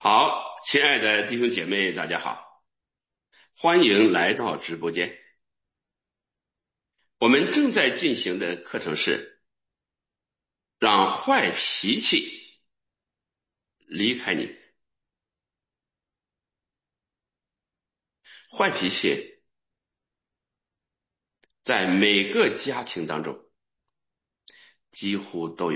好，亲爱的弟兄姐妹，大家好，欢迎来到直播间。我们正在进行的课程是让坏脾气离开你。坏脾气在每个家庭当中几乎都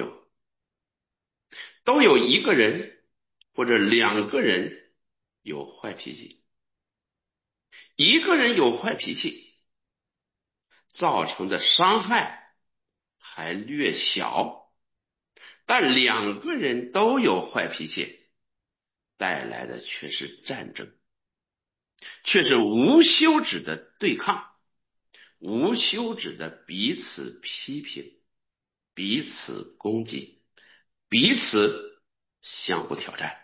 有一个人或者两个人有坏脾气。一个人有坏脾气造成的伤害还略小，但两个人都有坏脾气带来的却是战争，却是无休止的对抗，无休止的彼此批评，彼此攻击，彼此相互挑战。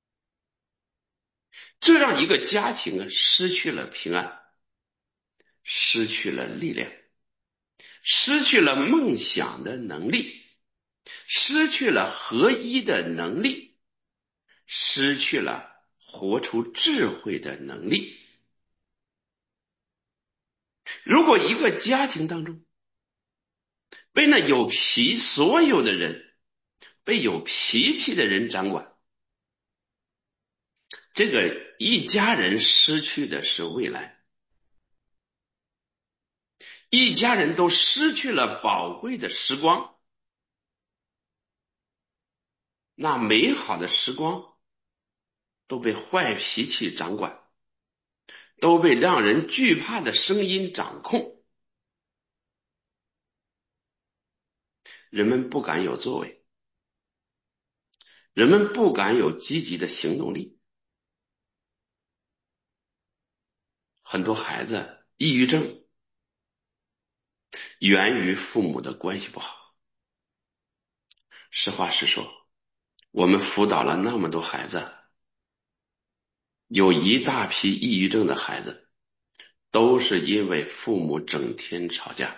这让一个家庭失去了平安，失去了力量，失去了梦想的能力，失去了合一的能力，失去了活出智慧的能力。如果一个家庭当中被那所有的人被有脾气的人掌管，这个一家人失去的是未来，一家人都失去了宝贵的时光，那美好的时光都被坏脾气掌管，都被让人惧怕的声音掌控，人们不敢有作为，人们不敢有积极的行动力。很多孩子抑郁症源于父母的关系不好。实话实说，我们辅导了那么多孩子，有一大批抑郁症的孩子都是因为父母整天吵架。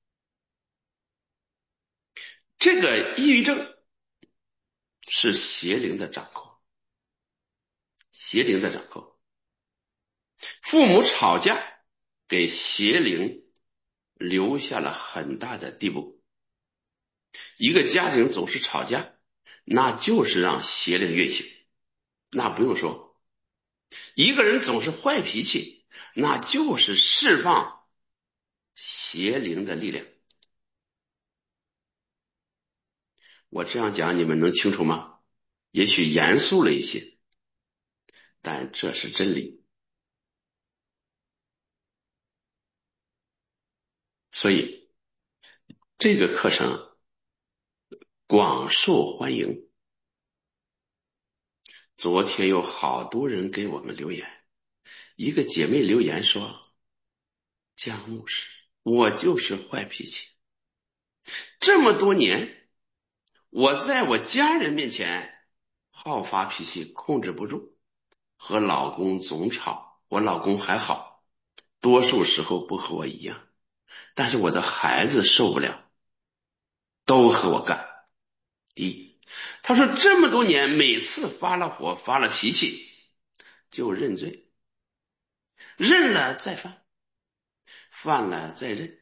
这个抑郁症是邪灵的掌控，邪灵的掌控。父母吵架给邪灵留下了很大的地步。一个家庭总是吵架，那就是让邪灵运行，那不用说。一个人总是坏脾气，那就是释放邪灵的力量。我这样讲你们能清楚吗？也许严肃了一些，但这是真理。所以这个课程广受欢迎。昨天有好多人给我们留言，一个姐妹留言说，江牧师，我就是坏脾气，这么多年我在我家人面前好发脾气，控制不住，和老公总吵，我老公还好，多数时候不和我一样，但是我的孩子受不了，都和我干。第一，他说这么多年每次发了火发了脾气就认罪，认了再犯，犯了再认。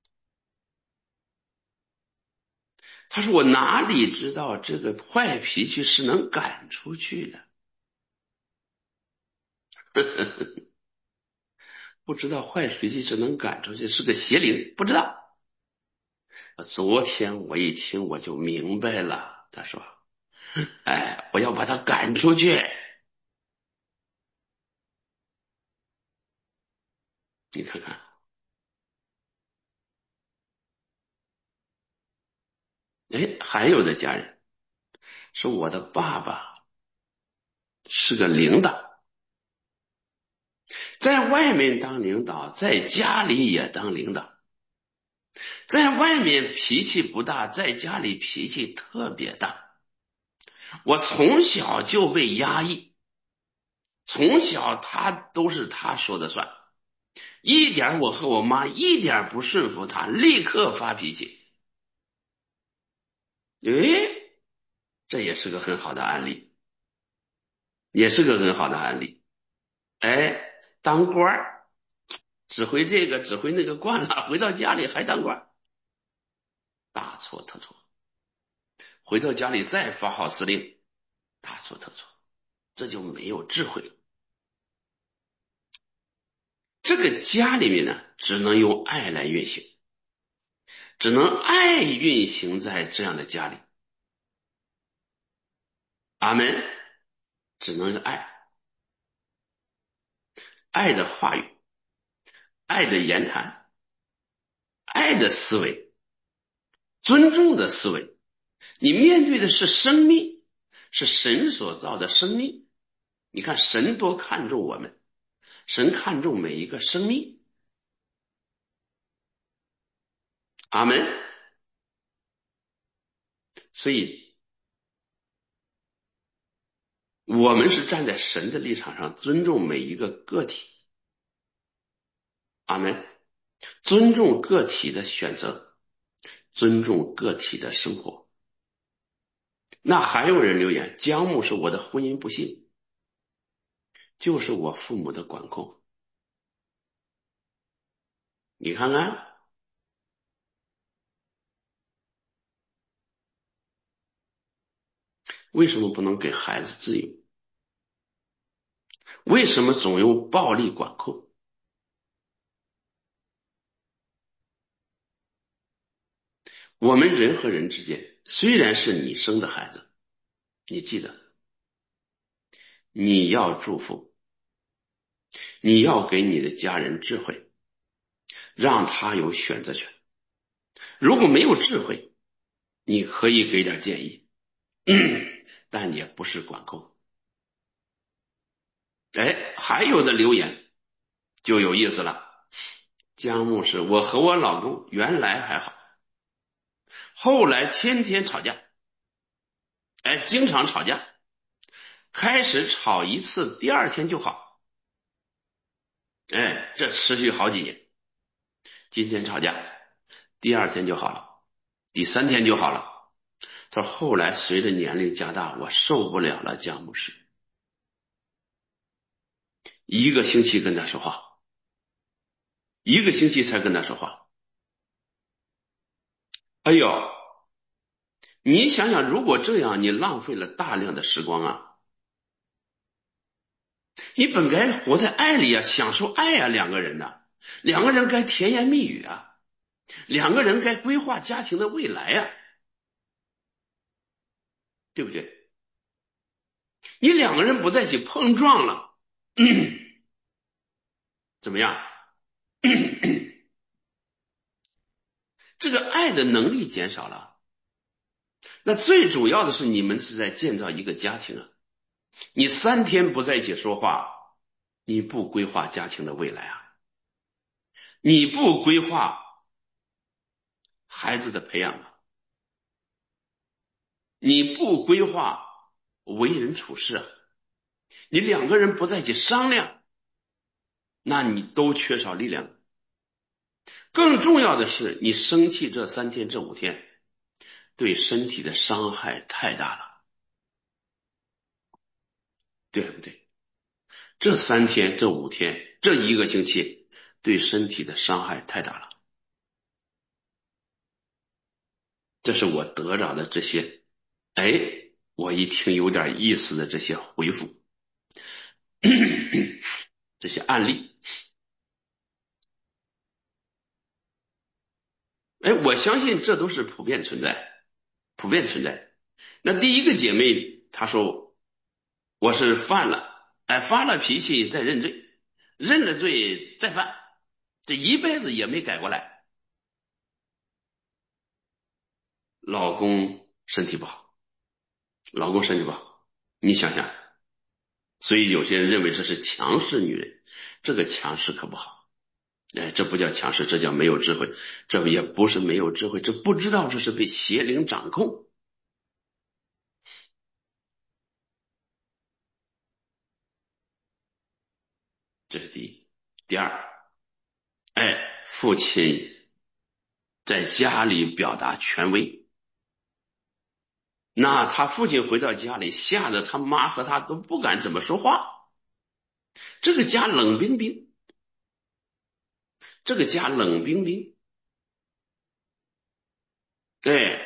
他说我哪里知道这个坏脾气是能赶出去的不知道坏脾气是能赶出去，是个邪灵，不知道。昨天我一听我就明白了，他说我要把他赶出去。你看看，还有的家人说我的爸爸是个领导，在外面当领导，在家里也当领导，在外面脾气不大，在家里脾气特别大。我从小就被压抑，从小他都是他说的算，一点我和我妈一点不顺服他，立刻发脾气。这也是个很好的案例。 也是个很好的案例。哎，当官儿指挥这个指挥那个惯了，回到家里还当官，大错特错。回到家里再发号施令，大错特错，这就没有智慧了。这个家里面呢，只能用爱来运行，只能爱运行在这样的家里。阿门。只能是爱，爱的话语，爱的言谈，爱的思维，尊重的思维。你面对的是生命，是神所造的生命。你看神多看重我们，神看重每一个生命。阿门。所以我们是站在神的立场上，尊重每一个个体。阿门。尊重个体的选择，尊重个体的生活。那还有人留言，姜牧是我的婚姻不幸，就是我父母的管控。你看看，为什么不能给孩子自由？为什么总用暴力管控？我们人和人之间，虽然是你生的孩子，你记得，你要祝福，你要给你的家人智慧，让他有选择权。如果没有智慧，你可以给点建议，但也不是管控。哎，还有的留言就有意思了。姜牧师，我和我老公原来还好，后来天天吵架，哎，经常吵架，开始吵一次，第二天就好，哎，这持续好几年。今天吵架，第二天就好了，第三天就好了。他说后来随着年龄加大，我受不了了，姜牧师，一个星期跟他说话，一个星期才跟他说话。哎呦，你想想，如果这样，你浪费了大量的时光啊！你本该活在爱里啊，享受爱啊，两个人呐、两个人该甜言蜜语啊，两个人该规划家庭的未来啊，对不对？你两个人不在一起碰撞了，怎么样？这个爱的能力减少了。那最主要的是，你们是在建造一个家庭啊。你3天不在一起说话，你不规划家庭的未来啊，你不规划孩子的培养啊，你不规划为人处事啊，你两个人不在一起商量，那你都缺少力量。更重要的是，你生气这3天、这5天，对身体的伤害太大了，对不对？这3天、这5天、这一个星期，对身体的伤害太大了。这是我得着的这些，哎，我一听有点意思的这些回复，这些案例。哎，我相信这都是普遍存在，普遍存在。那第一个姐妹她说我是犯了，哎，发了脾气再认罪，认了罪再犯，这一辈子也没改过来。老公身体不好，老公身体不好，你想想，所以有些人认为这是强势女人，这个强势可不好。哎，这不叫强势，这叫没有智慧。这也不是没有智慧，这不知道这是被邪灵掌控。这是第一。第二，哎，父亲在家里表达权威， 那他父亲回到家里，吓得他妈和他都不敢怎么说话。这个家冷冰冰，这个家冷冰冰，哎，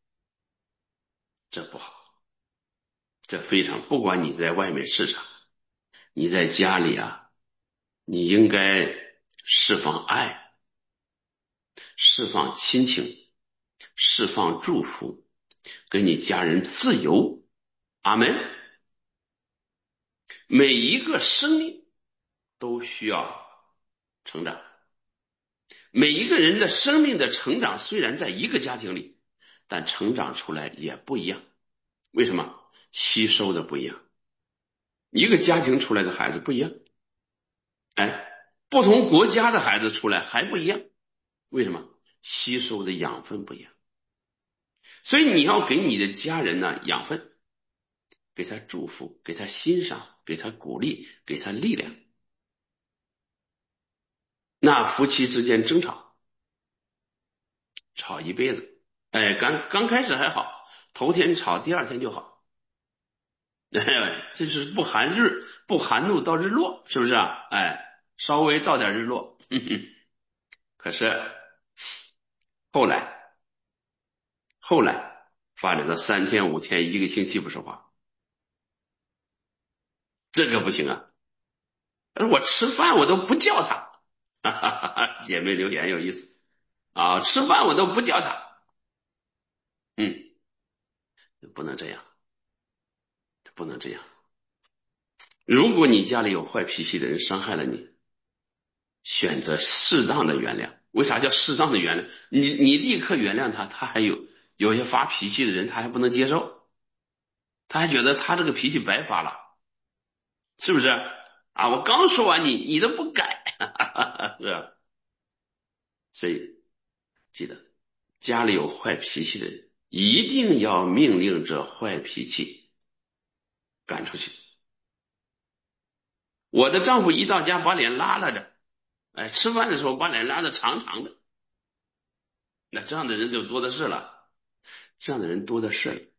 这不好，这非常，不管你在外面市场，你在家里啊，你应该释放爱，释放亲情，释放祝福，给你家人自由。阿门。每一个生命都需要成长，每一个人的生命的成长虽然在一个家庭里，但成长出来也不一样。为什么？吸收的不一样，一个家庭出来的孩子不一样，哎，不同国家的孩子出来还不一样。为什么？吸收的养分不一样。所以你要给你的家人呢养分，给他祝福，给他欣赏，给他鼓励，给他力量。那夫妻之间争吵，吵一辈子，哎，刚开始还好，头天吵，第二天就好。哎，这是不含怒到日落，是不是啊？哎，稍微到点日落，可是后来后来发展到3天5天1个星期不说话，这个不行啊！我吃饭我都不叫他，哈哈哈，姐妹留言有意思啊，吃饭我都不叫他，嗯，不能这样，不能这样。如果你家里有坏脾气的人伤害了你，选择适当的原谅。为啥叫适当的原谅？你立刻原谅他，他还有些发脾气的人，他还不能接受，他还觉得他这个脾气白发了，是不是啊？我刚说完你，你都不改，是吧？所以记得，家里有坏脾气的人，一定要命令这坏脾气赶出去。我的丈夫一到家把脸拉拉着，哎，吃饭的时候把脸拉得长长的，那这样的人就多的是了，这样的人多的是了。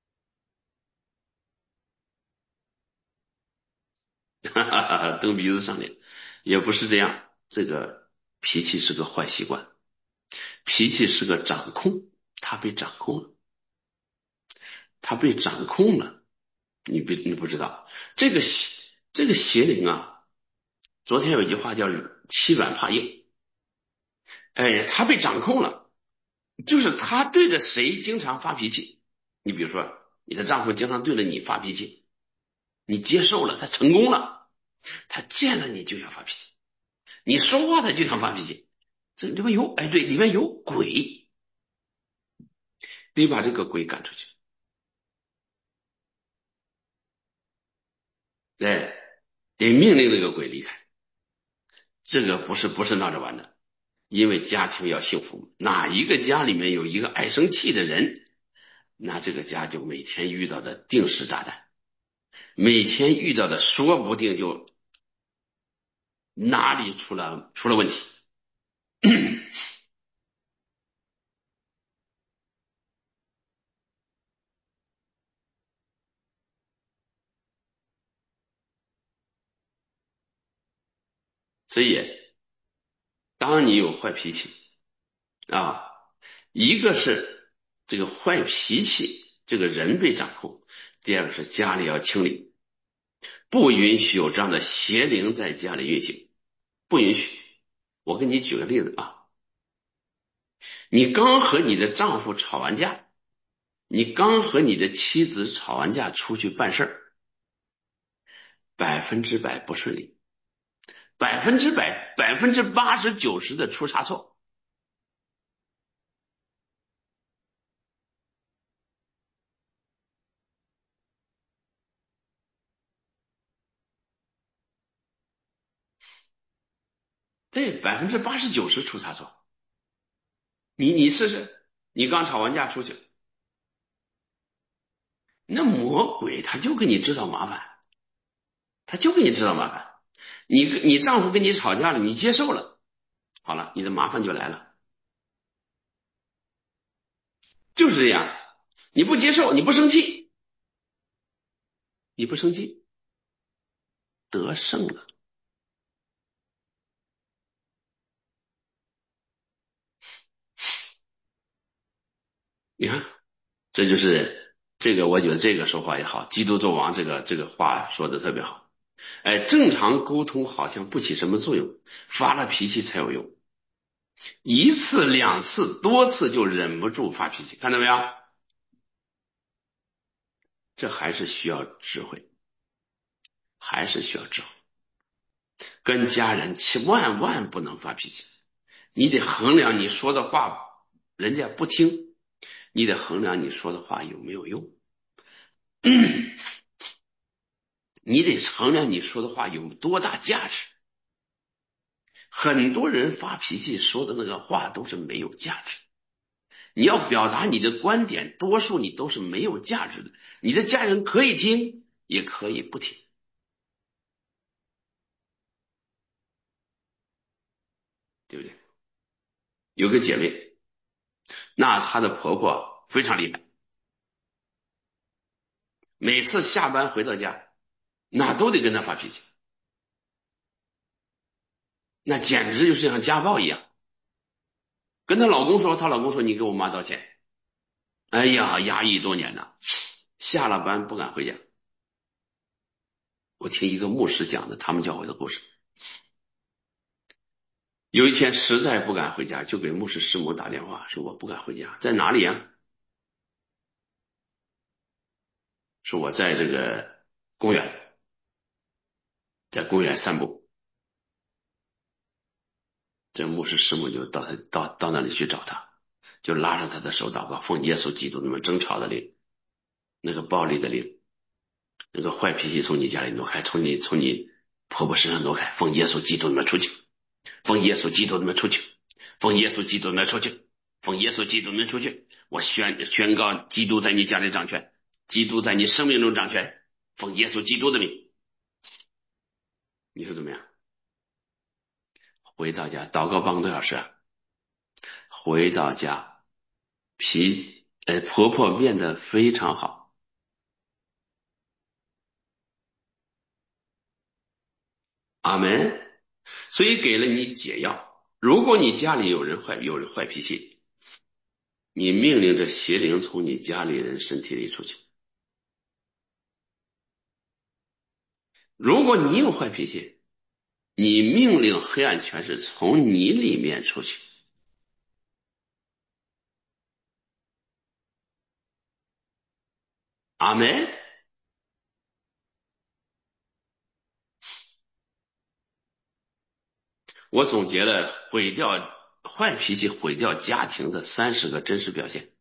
哈哈哈，蹬鼻子上脸，也不是这样。这个脾气是个坏习惯，脾气是个掌控，他被掌控了，他被掌控了。你不知道这个邪灵啊。昨天有一句话叫欺软怕硬，哎，他被掌控了，就是他对着谁经常发脾气。你比如说，你的丈夫经常对着你发脾气，你接受了，他成功了，他见了你就想发脾气。你说话他就想发脾气，这里面有，哎，对，里面有鬼，得把这个鬼赶出去，哎，得命令那个鬼离开。这个不是闹着玩的，因为家庭要幸福，哪一个家里面有一个爱生气的人，那这个家就每天遇到的定时炸弹，每天遇到的说不定就哪里出了问题。所以，当你有坏脾气啊，一个是这个坏脾气，这个人被掌控；第二个是家里要清理，不允许有这样的邪灵在家里运行，不允许。我给你举个例子啊，你刚和你的丈夫吵完架，你刚和你的妻子吵完架出去办事儿，100%不顺利，100%、80%、90%的出差错。对，80%、90%出差错。你试试，你刚吵完架出去，那魔鬼他就给你制造麻烦，他就给你制造麻烦。你丈夫跟你吵架了，你接受了，好了，你的麻烦就来了，就是这样。 你不接受，你不生气，你不生气，得胜了。你看，这就是这个，我觉得这个说话也好，基督纣王这个话说的特别好。哎，正常沟通好像不起什么作用，发了脾气才有用。一次两次多次就忍不住发脾气，看到没有？这还是需要智慧，还是需要智慧。跟家人万万不能发脾气，你得衡量你说的话，人家不听，你得衡量你说的话有没有用，你得衡量你说的话有多大价值。很多人发脾气说的那个话都是没有价值，你要表达你的观点，多数你都是没有价值的，你的家人可以听，也可以不听，对不对？有个姐妹，那她的婆婆非常厉害，每次下班回到家，那都得跟她发脾气，那简直就是像家暴一样。跟她老公说，她老公说你给我妈道歉。哎呀，压抑多年呐，下了班不敢回家。我听一个牧师讲的他们教会的故事，有一天实在不敢回家，就给牧师师母打电话，说我不敢回家，在哪里呀？说我在这个公园，在公园散步。这牧师师母就到那里去找他，就拉着他的手祷告，奉耶稣基督那么争吵的灵，那个暴力的灵，那个坏脾气从你家里挪开，从你婆婆身上挪开，奉耶稣基督那么出去，奉耶稣基督那么出去，奉耶稣基督那么出去，奉耶稣基督那么出去。我宣告基督在你家里掌权，基督在你生命中掌权，奉耶稣基督的名。你说怎么样？回到家祷告半个多小时啊，回到家婆婆变得非常好。阿门。所以给了你解药。如果你家里有人坏脾气，你命令着邪灵从你家里人身体里出去。如果你有坏脾气，你命令黑暗权势从你里面出去。阿门。我总结了坏脾气毁掉家庭的30个真实表现。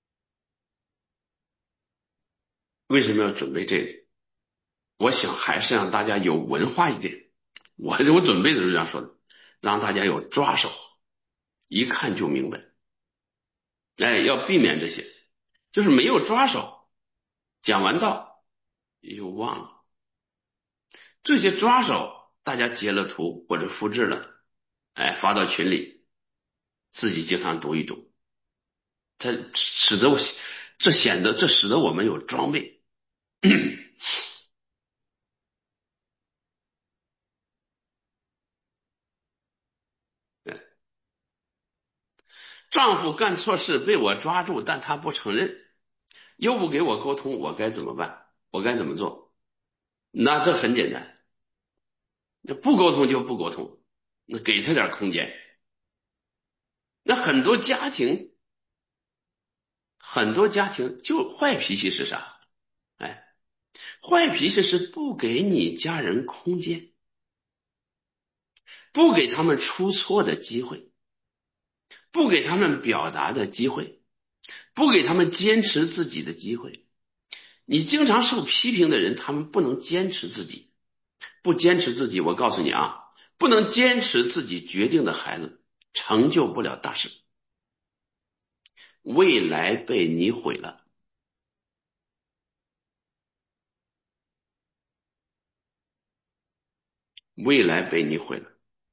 为什么要准备这个？我想还是让大家有文化一点。我准备的时候这样说的，让大家有抓手，一看就明白。哎，要避免这些，就是没有抓手，讲完道又忘了。这些抓手，大家截了图或者复制了，哎，发到群里，自己经常读一读，它使得我这使得我们有装备。丈夫干错事被我抓住，但他不承认，又不给我沟通，我该怎么办？我该怎么做？那这很简单，那不沟通就不沟通，那给他点空间。那很多家庭就坏脾气是啥？哎，坏脾气是不给你家人空间，不给他们出错的机会，不给他们表达的机会，不给他们坚持自己的机会。你经常受批评的人，他们不能坚持自己，不坚持自己，我告诉你啊，不能坚持自己决定的孩子，成就不了大事，未来被你毁了，未来被你毁了，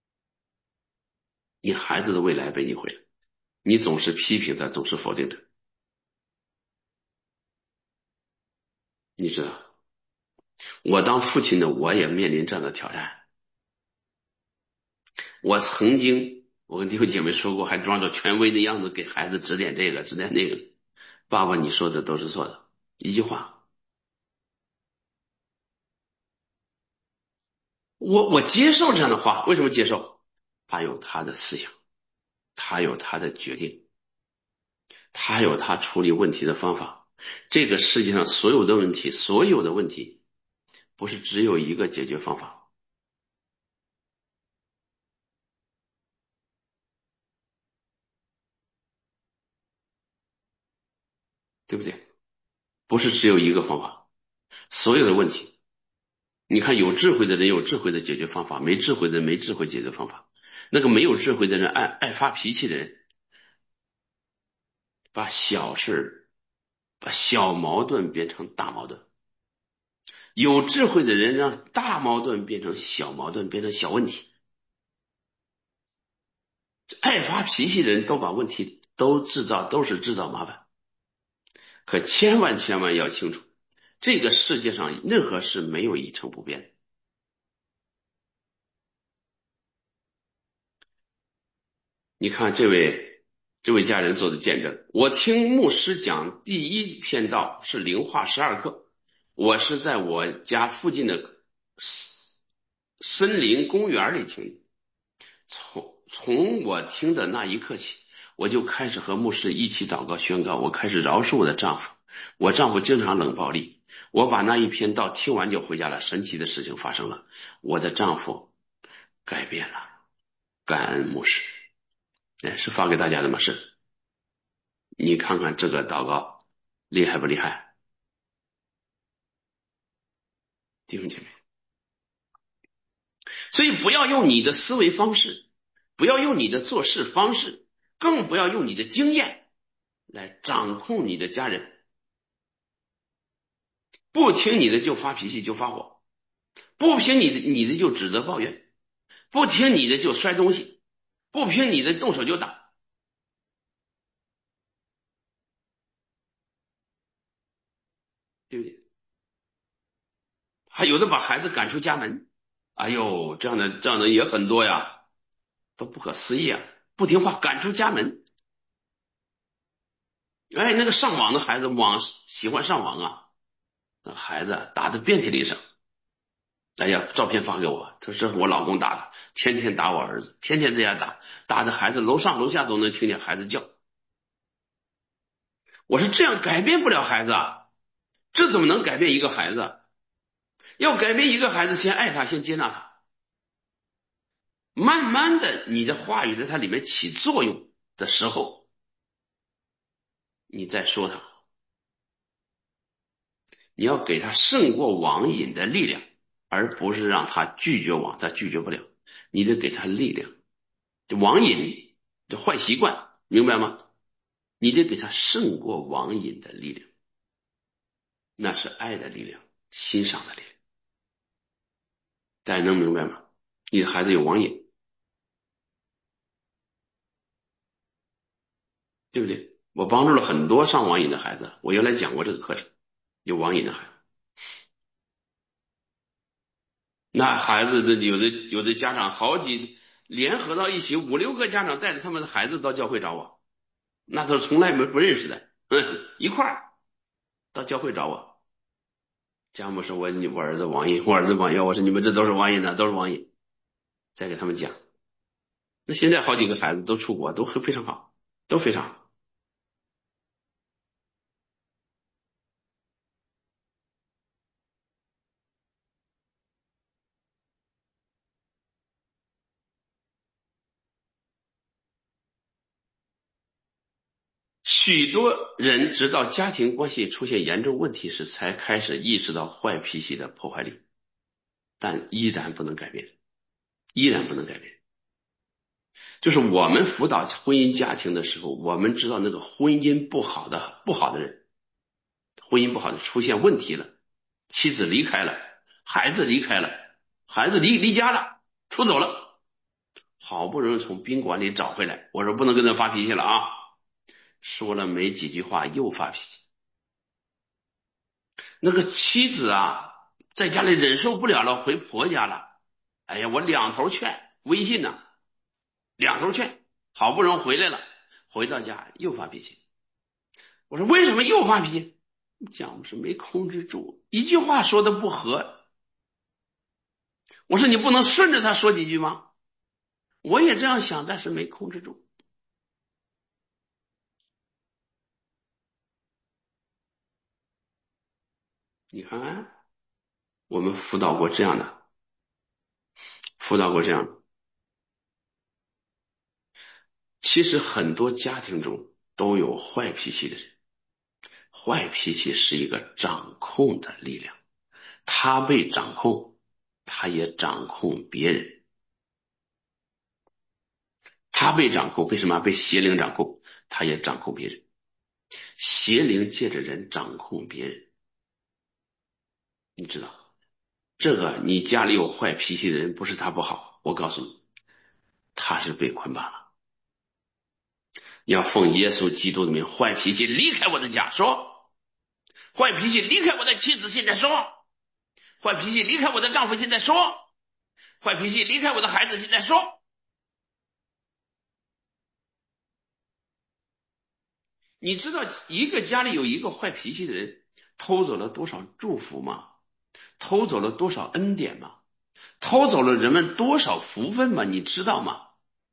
你孩子的未来被你毁了。你总是批评他，总是否定他， 你知道，我当父亲的我也面临这样的挑战。我曾经，我跟弟兄姐妹说过，还装着权威的样子给孩子指点这个指点那个。爸爸，你说的都是错的，一句话。我接受这样的话，为什么接受？他有他的思想，他有他的决定，他有他处理问题的方法。这个世界上所有的问题，所有的问题，不是只有一个解决方法，对不对？不是只有一个方法，所有的问题，你看有智慧的人有智慧的解决方法，没智慧的人没智慧解决方法。那个没有智慧的人，爱发脾气的人，把小事、把小矛盾变成大矛盾；有智慧的人让大矛盾变成小矛盾，变成小问题。爱发脾气的人都把问题都是制造麻烦。可千万千万要清楚，这个世界上任何事没有一成不变的。你看这位家人做的见证，我听牧师讲第一篇道是灵化12课，我是在我家附近的森林公园里听的。从我听的那一刻起，我就开始和牧师一起祷告宣告，我开始饶恕我的丈夫。我丈夫经常冷暴力，我把那一篇道听完就回家了。神奇的事情发生了，我的丈夫改变了。感恩牧师，是发给大家的吗？是。你看看这个祷告厉害不厉害，弟兄姐妹？所以不要用你的思维方式，不要用你的做事方式，更不要用你的经验来掌控你的家人。不听你的就发脾气就发火，不听你的就指责抱怨，不听你的就摔东西，不听你的动手就打，对不对？还有的把孩子赶出家门，哎呦，这样的也很多呀，都不可思议啊！不听话赶出家门。哎，那个上网的孩子喜欢上网啊，那孩子打得遍体鳞伤。哎呀，照片发给我，他说这是我老公打的，天天打我儿子，天天在家打，打的孩子楼上楼下都能听见孩子叫。我说这样改变不了孩子啊，这怎么能改变一个孩子？要改变一个孩子，先爱他，先接纳他，慢慢的，你的话语在他里面起作用的时候，你再说他，你要给他胜过网瘾的力量，而不是让他拒绝网，他拒绝不了，你得给他力量。这网瘾，这坏习惯，明白吗？你得给他胜过网瘾的力量，那是爱的力量，欣赏的力量。大家能明白吗？你的孩子有网瘾，对不对？我帮助了很多上网瘾的孩子，我原来讲过这个课程，有网瘾的孩子，那孩子的有的家长联合到一起，5、6个家长带着他们的孩子到教会找我，那都是从来不认识的，一块儿到教会找我。家母说我儿子网瘾，我儿子网瘾，我说你们这都是网瘾的，都是网瘾，再给他们讲。那现在好几个孩子都出国，都非常好，都非常好。许多人直到家庭关系出现严重问题时，才开始意识到坏脾气的破坏力，但依然不能改变，依然不能改变。就是我们辅导婚姻家庭的时候，我们知道那个婚姻不好的人，婚姻不好的出现问题了，妻子离开了，孩子离开了，孩子离家了，出走了，好不容易从宾馆里找回来，我说不能跟他发脾气了啊，说了没几句话又发脾气。 那个妻子啊，在家里忍受不了了，回婆家了。哎呀，我两头劝，微信呢，两头劝，好不容易回来了，回到家又发脾气。我说为什么又发脾气？讲我是没控制住，一句话说的不合。我说你不能顺着他说几句吗？我也这样想，但是没控制住。你看看，我们辅导过这样的，辅导过这样的。其实很多家庭中都有坏脾气的人，坏脾气是一个掌控的力量，他被掌控，他也掌控别人。他被掌控，为什么被邪灵掌控？他也掌控别人。邪灵借着人掌控别人，你知道这个？你家里有坏脾气的人，不是他不好，我告诉你，他是被捆绑了。要奉耶稣基督的名，坏脾气离开我的家，说坏脾气离开我的妻子，现在说坏脾气离开我的丈夫，现在说坏脾气离开我的孩子，现在说。你知道一个家里有一个坏脾气的人，偷走了多少祝福吗？偷走了多少恩典吗？偷走了人们多少福分吗？你知道吗？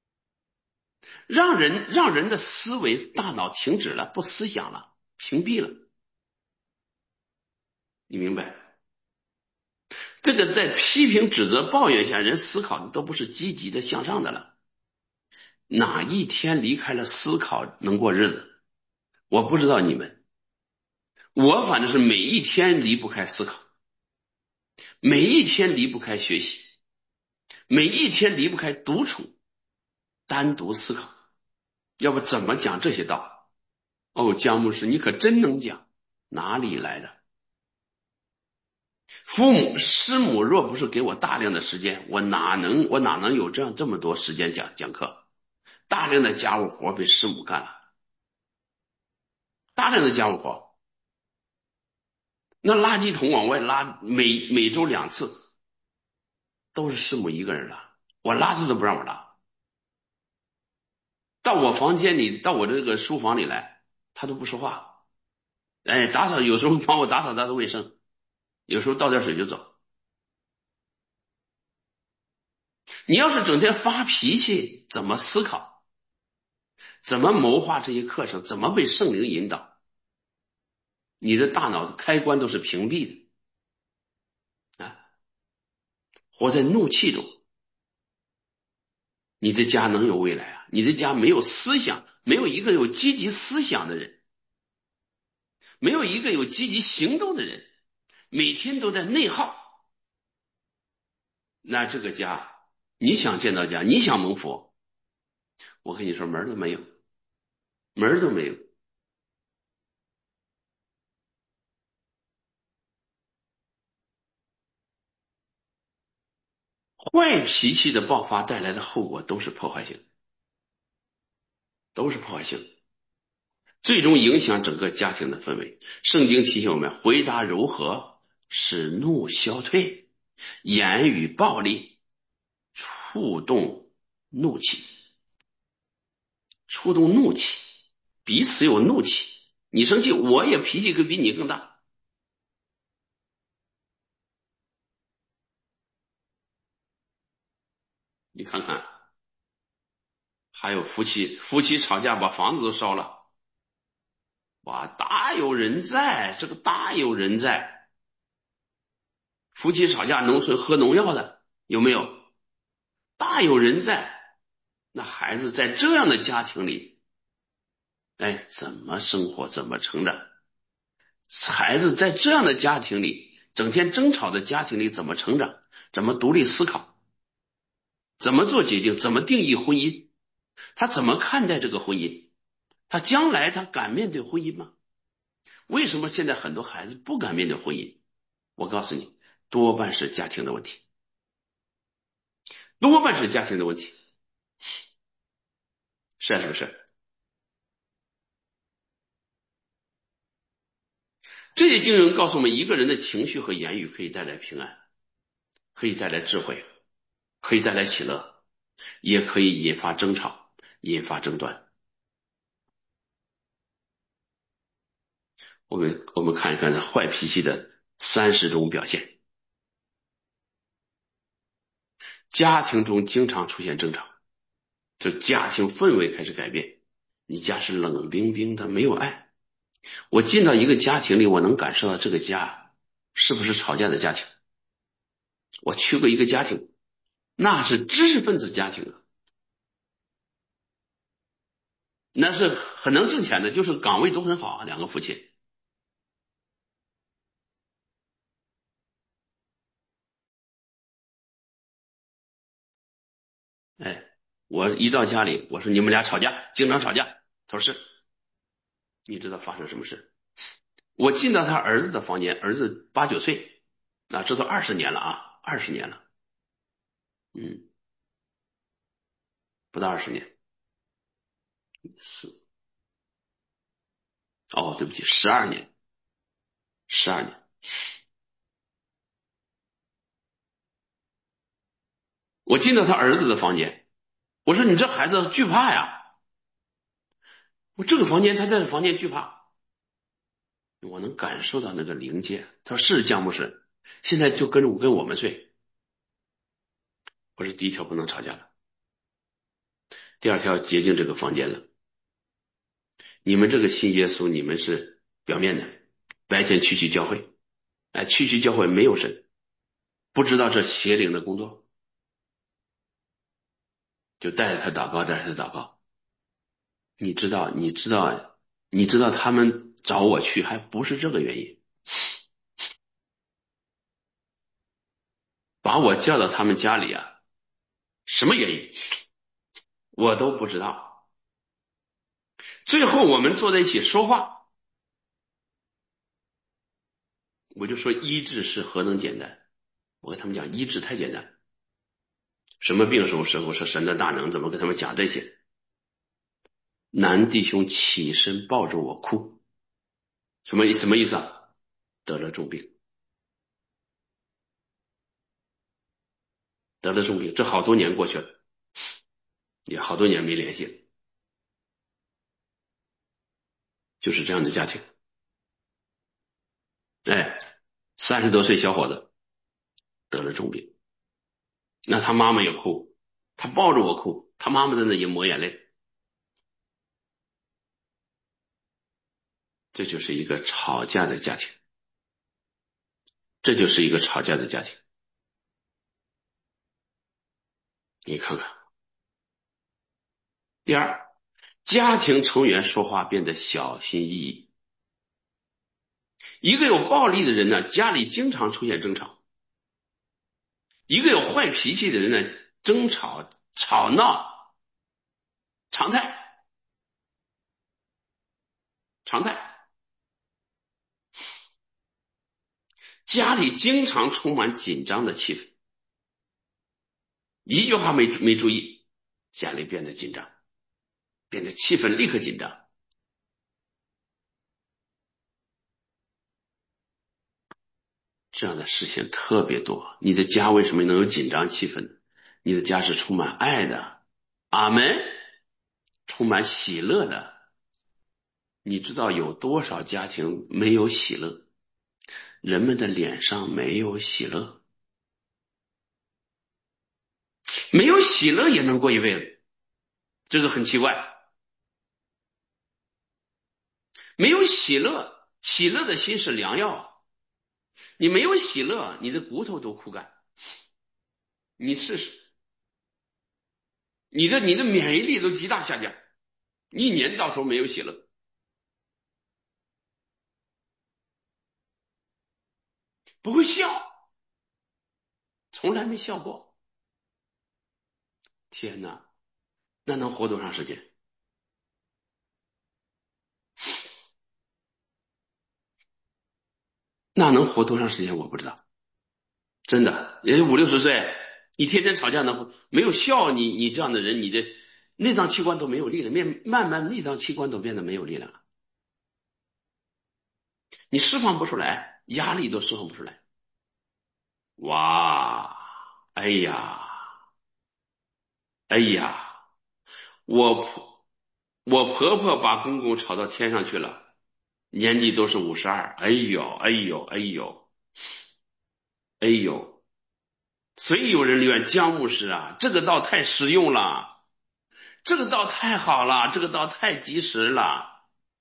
让人的思维大脑停止了，不思想了，屏蔽了。你明白？这个在批评、指责、抱怨下，人思考的都不是积极的向上的了。哪一天离开了思考能过日子？我不知道你们，我反正是每一天离不开思考，每一天离不开学习，每一天离不开独处，单独思考。要不怎么讲这些道？哦，姜牧师，你可真能讲，哪里来的？父母师母若不是给我大量的时间，我哪能有这么多时间讲课？大量的家务活被师母干了，大量的家务活，那垃圾桶往外拉，每周2次，都是师母一个人拉，我拉字都不让我拉。到我房间里，到我这个书房里来，他都不说话。哎，打扫有时候帮我打扫卫生，有时候倒点水就走。你要是整天发脾气，怎么思考？怎么谋划这些课程？怎么被圣灵引导？你的大脑的开关都是屏蔽的啊！活在怒气中，你的家能有未来啊？你的家没有思想，没有一个有积极思想的人，没有一个有积极行动的人，每天都在内耗，那这个家，你想见到家，你想蒙福，我跟你说门都没有，门都没有。坏脾气的爆发带来的后果都是破坏性，都是破坏性，最终影响整个家庭的氛围。圣经提醒我们，回答柔和，使怒消退；言语暴力，触动怒气，触动怒气，彼此有怒气。你生气，我也脾气比你更大。你看看，还有夫妻吵架把房子都烧了，哇，大有人在，这个大有人在。夫妻吵架，农村喝农药的有没有？大有人在。那孩子在这样的家庭里，哎，怎么生活，怎么成长？孩子在这样的家庭里，整天争吵的家庭里，怎么成长？怎么独立思考？怎么做决定？怎么定义婚姻？他怎么看待这个婚姻？他将来他敢面对婚姻吗？为什么现在很多孩子不敢面对婚姻？我告诉你，多半是家庭的问题，多半是家庭的问题，是不是？ 这些经文告诉我们，一个人的情绪和言语可以带来平安，可以带来智慧，可以带来喜乐，也可以引发争吵，引发争端。我们看一看坏脾气的30种表现。家庭中经常出现争吵，这家庭氛围开始改变，你家是冷冰冰的，没有爱。我进到一个家庭里，我能感受到这个家是不是吵架的家庭。我去过一个家庭，那是知识分子家庭啊，那是很能挣钱的，就是岗位都很好啊，两个父亲。哎，我一到家里，我说你们俩吵架，经常吵架。他说是。你知道发生什么事？我进到他儿子的房间，儿子8、9岁，啊，这都20年了啊，20年了，嗯，不到20年，是，哦，对不起，12年，12年。我进到他儿子的房间，我说你这孩子惧怕呀，我这个房间他在这房间惧怕，我能感受到那个灵界。他说是姜牧师，现在就跟我们睡。我说第一条不能吵架了，第二条洁净这个房间了。你们这个信耶稣，你们是表面的，白天去教会，哎，去教会没有神，不知道这邪灵的工作，就带着他祷告，带着他祷告。你知道他们找我去还不是这个原因，把我叫到他们家里啊，什么原因我都不知道。最后我们坐在一起说话，我就说医治是何等简单，我跟他们讲医治太简单，什么病什么时候说神的大能，怎么跟他们讲这些？男弟兄起身抱着我哭，什么意思啊？得了重病，得了重病，这好多年过去了，也好多年没联系了，就是这样的家庭。哎，30多岁小伙子得了重病，那他妈妈也哭，他抱着我哭，他妈妈在那也抹眼泪。这就是一个吵架的家庭，这就是一个吵架的家庭。你看看，第二，家庭成员说话变得小心翼翼。一个有暴力的人呢，家里经常出现争吵；一个有坏脾气的人呢，争吵、吵闹常态，常态。家里经常充满紧张的气氛，一句话没注意，家里变得紧张，变得气氛立刻紧张。这样的事情特别多。你的家为什么能有紧张气氛呢？你的家是充满爱的，阿门，充满喜乐的。你知道有多少家庭没有喜乐？人们的脸上没有喜乐，没有喜乐也能过一辈子，这个很奇怪。没有喜乐，喜乐的心是良药。你没有喜乐，你的骨头都枯干。你试试，你的免疫力都极大下降，一年到头没有喜乐，不会笑，从来没笑过。天哪，那能活多长时间？那能活多长时间？我不知道，真的，也就50、60岁，你天天吵架呢，没有笑你这样的人，你的内脏器官都没有力了，慢慢内脏器官都变得没有力量了。 你释放不出来，压力都释放不出来。哇，哎呀，哎呀，我婆我婆婆把公公炒到天上去了，年纪都是52。哎呦，哎呦，哎呦，哎呦，所以有人留言姜牧师啊，这个道太实用了，这个道太好了，这个道太及时了。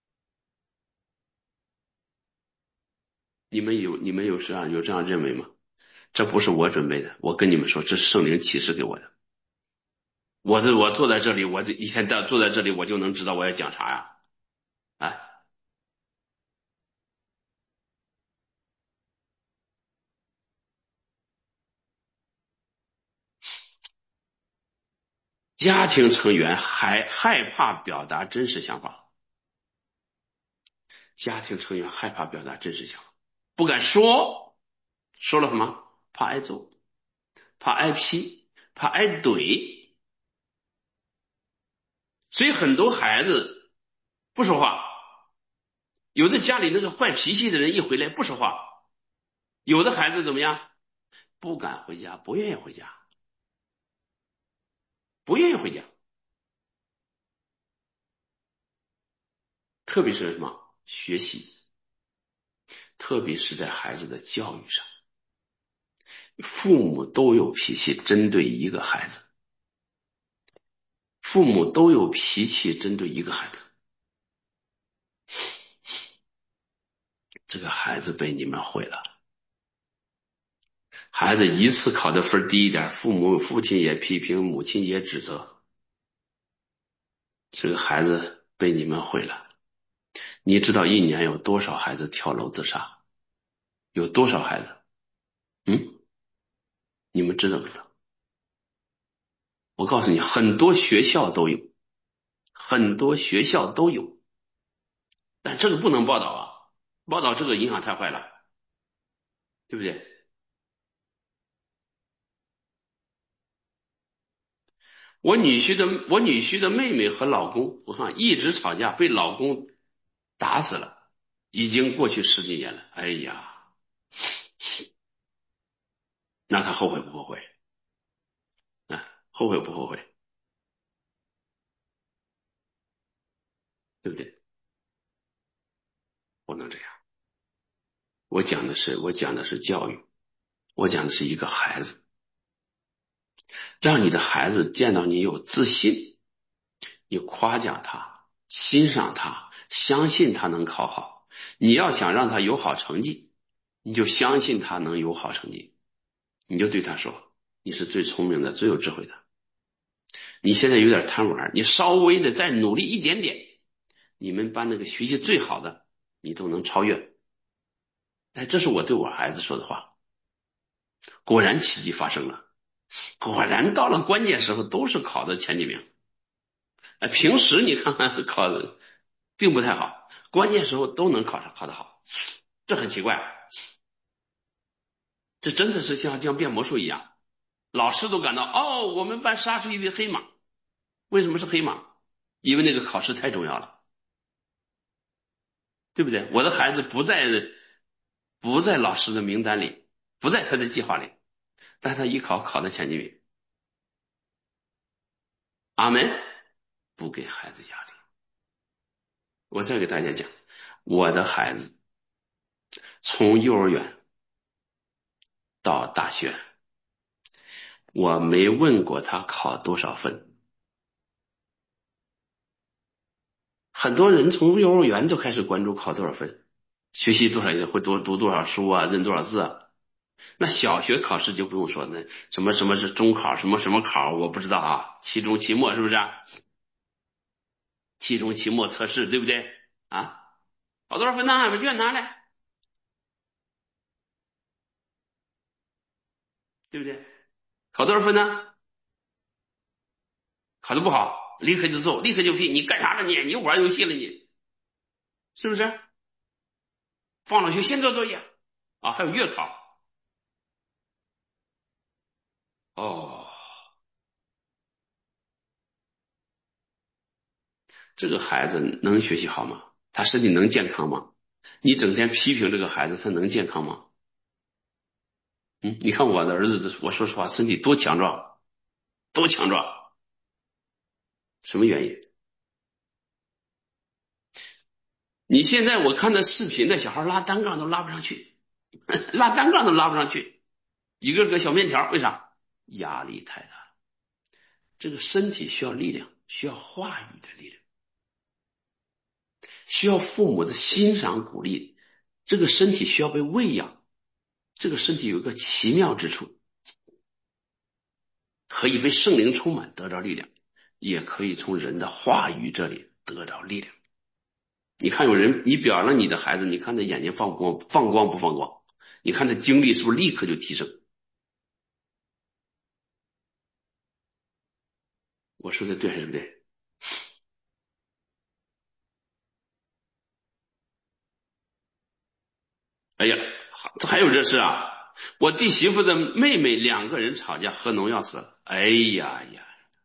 你们有这样认为吗？这不是我准备的，我跟你们说，这是圣灵启示给我的。我坐在这里，我这一天到坐在这里，我就能知道我要讲啥呀？啊，家庭成员还害怕表达真实想法，家庭成员害怕表达真实想法，不敢说，说了什么？怕挨揍，怕挨批，怕挨怼，所以很多孩子不说话。有的家里那个坏脾气的人一回来不说话，有的孩子怎么样？不敢回家，不愿意回家，不愿意回家，特别是什么学习，特别是在孩子的教育上，父母都有脾气，针对一个孩子，父母都有脾气，针对一个孩子，这个孩子被你们毁了。孩子一次考的分低一点，父亲也批评，母亲也指责，这个孩子被你们毁了。你知道一年有多少孩子跳楼自杀？有多少孩子？嗯，你们知道不知道？我告诉你，很多学校都有，很多学校都有，但这个不能报道啊，报道这个影响太坏了，对不对？我女婿的妹妹和老公，我看一直吵架，被老公打死了，已经过去10几年了。哎呀，那他后悔不后悔？啊，后悔不后悔？对不对？不能这样。我讲的是教育，我讲的是一个孩子，让你的孩子见到你有自信，你夸奖他，欣赏他，相信他能考好。你要想让他有好成绩，你就相信他能有好成绩，你就对他说：“你是最聪明的，最有智慧的。你现在有点贪玩，你稍微的再努力一点点，你们班那个学习最好的，你都能超越。”哎，这是我对我孩子说的话。果然奇迹发生了，果然到了关键时候都是考的前几名。哎，平时你看看考的并不太好，关键时候都能考得好，这很奇怪，这真的是像变魔术一样。老师都感到哦，我们班杀出一匹黑马。为什么是黑马？因为那个考试太重要了，对不对？我的孩子不在老师的名单里，不在他的计划里，但他一考的前几名。阿门。不给孩子压力。我再给大家讲，我的孩子从幼儿园到大学，我没问过他考多少分。很多人从幼儿园就开始关注考多少分，学习多少会读多少书啊，认多少字啊。那小学考试就不用说，那什么是中考，什么考，我不知道啊。期中、期末是不是啊？期中、期末测试，对不对啊？考多少分呢？把卷拿来，对不对？考多少分呢？考得不好，立刻就揍，立刻就批，你干啥了你？你玩游戏了你？是不是？放了学先做作业啊？还有月考哦。这个孩子能学习好吗？他身体能健康吗？ 你整天批评这个孩子，他能健康吗？你看我的儿子，我说实话，身体多强壮，多强壮，什么原因？你现在我看那视频，那小孩拉单杠都拉不上去，拉单杠都拉不上去，一个个小面条，为啥？压力太大了。这个身体需要力量，需要话语的力量，需要父母的欣赏鼓励。这个身体需要被喂养，这个身体有一个奇妙之处，可以被圣灵充满得着力量，也可以从人的话语这里得着力量。你看有人，你表扬了你的孩子，你看他眼睛放光，放光不放光？你看他精力是不是立刻就提升？我说的对还是不对？哎呀，还有这事啊！我弟媳妇的妹妹两个人吵架，喝农药死了。哎呀呀！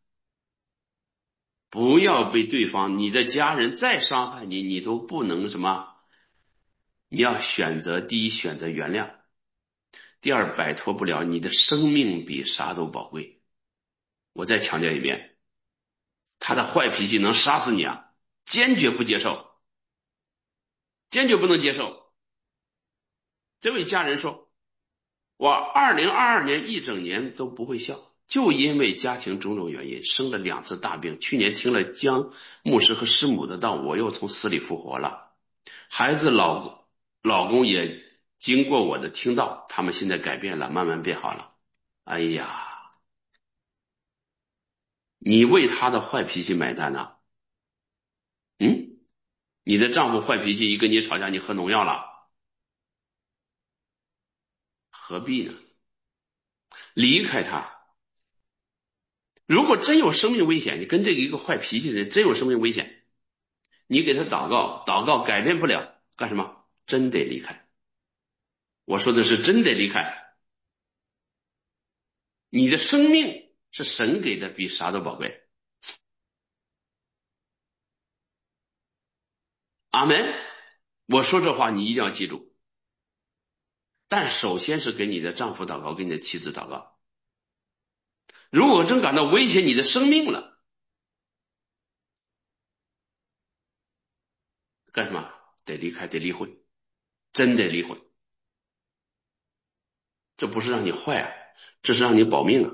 不要被对方，你的家人再伤害你，你都不能什么？你要选择第一，选择原谅；第二，摆脱不了你的生命比啥都宝贵。我再强调一遍，他的坏脾气能杀死你啊！坚决不接受，坚决不能接受。这位家人说。我2022年一整年都不会笑，就因为家庭种种原因生了2次大病。去年听了江牧师和师母的道，我又从死里复活了。孩子老公也经过我的听到，他们现在改变了，慢慢变好了。哎呀，你为他的坏脾气买单呢？嗯，你的丈夫坏脾气一跟你吵架，你喝农药了，何必呢？离开他。如果真有生命危险，你跟这个一个坏脾气的人真有生命危险，你给他祷告，祷告改变不了，干什么？真得离开。我说的是真得离开。你的生命是神给的，比啥都宝贵。阿门。我说这话你一定要记住。但首先是给你的丈夫祷告，给你的妻子祷告。如果真感到威胁你的生命了，干什么？得离开，得离婚，真得离婚。这不是让你坏啊，这是让你保命啊。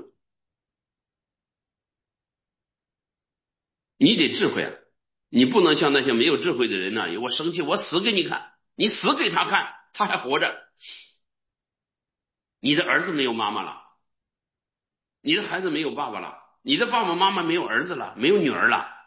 你得智慧啊，你不能像那些没有智慧的人呢，我生气，我死给你看，你死给他看，他还活着。你的儿子没有妈妈了，你的孩子没有爸爸了，你的爸爸妈妈没有儿子了，没有女儿了，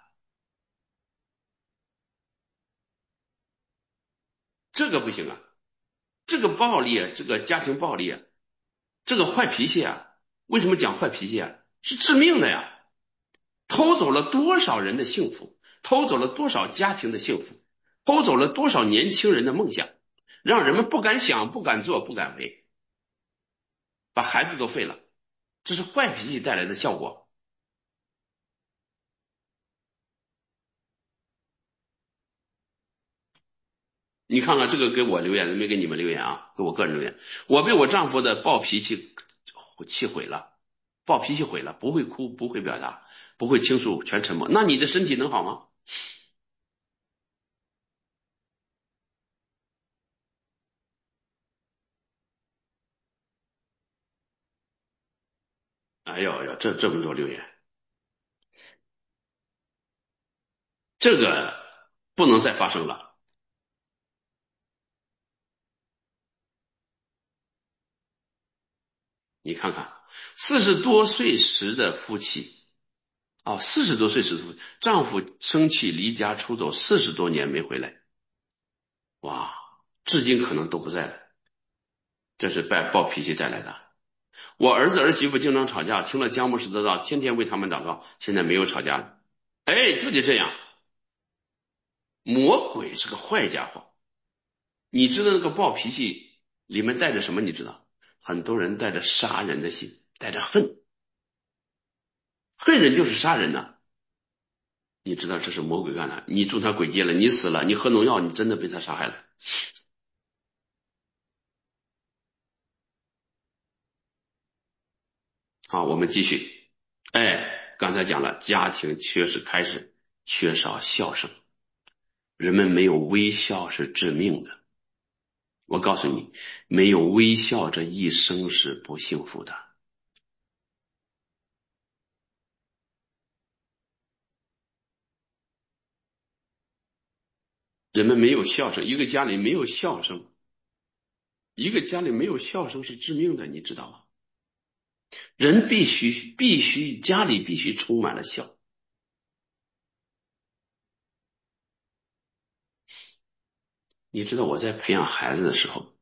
这个不行啊！这个暴力啊，这个家庭暴力啊，这个坏脾气啊，为什么讲坏脾气啊？是致命的呀！偷走了多少人的幸福，偷走了多少家庭的幸福，偷走了多少年轻人的梦想，让人们不敢想、不敢做、不敢为，把孩子都废了，这是坏脾气带来的效果。你看看这个给我留言的没给你们留言啊？给我个人留言，我被我丈夫的暴脾气气毁了，暴脾气毁了，不会哭，不会表达，不会倾诉，全沉默。那你的身体能好吗？哎呦呦，这么多留言，这个不能再发生了。你看看，40多岁时的夫妻，40多岁时的夫妻，丈夫生气离家出走40多年没回来，哇，至今可能都不在了。这是暴脾气带来的。我儿子儿媳妇经常吵架，听了姜牧师的道，天天为他们祷告，现在没有吵架了。哎，就得这样。魔鬼是个坏家伙，你知道那个暴脾气里面带着什么？你知道，很多人带着杀人的心，带着恨，恨人就是杀人呐、你知道这是魔鬼干的，你中他诡计了，你死了，你喝农药，你真的被他杀害了。 好，我们继续。刚才讲了，家庭确实开始缺少笑声，人们没有微笑是致命的。我告诉你，没有微笑，这一生是不幸福的。人们没有笑声，一个家里没有笑声，一个家里没有笑声是致命的，你知道吗？人必须家里必须充满了笑。你知道我在培养孩子的时候，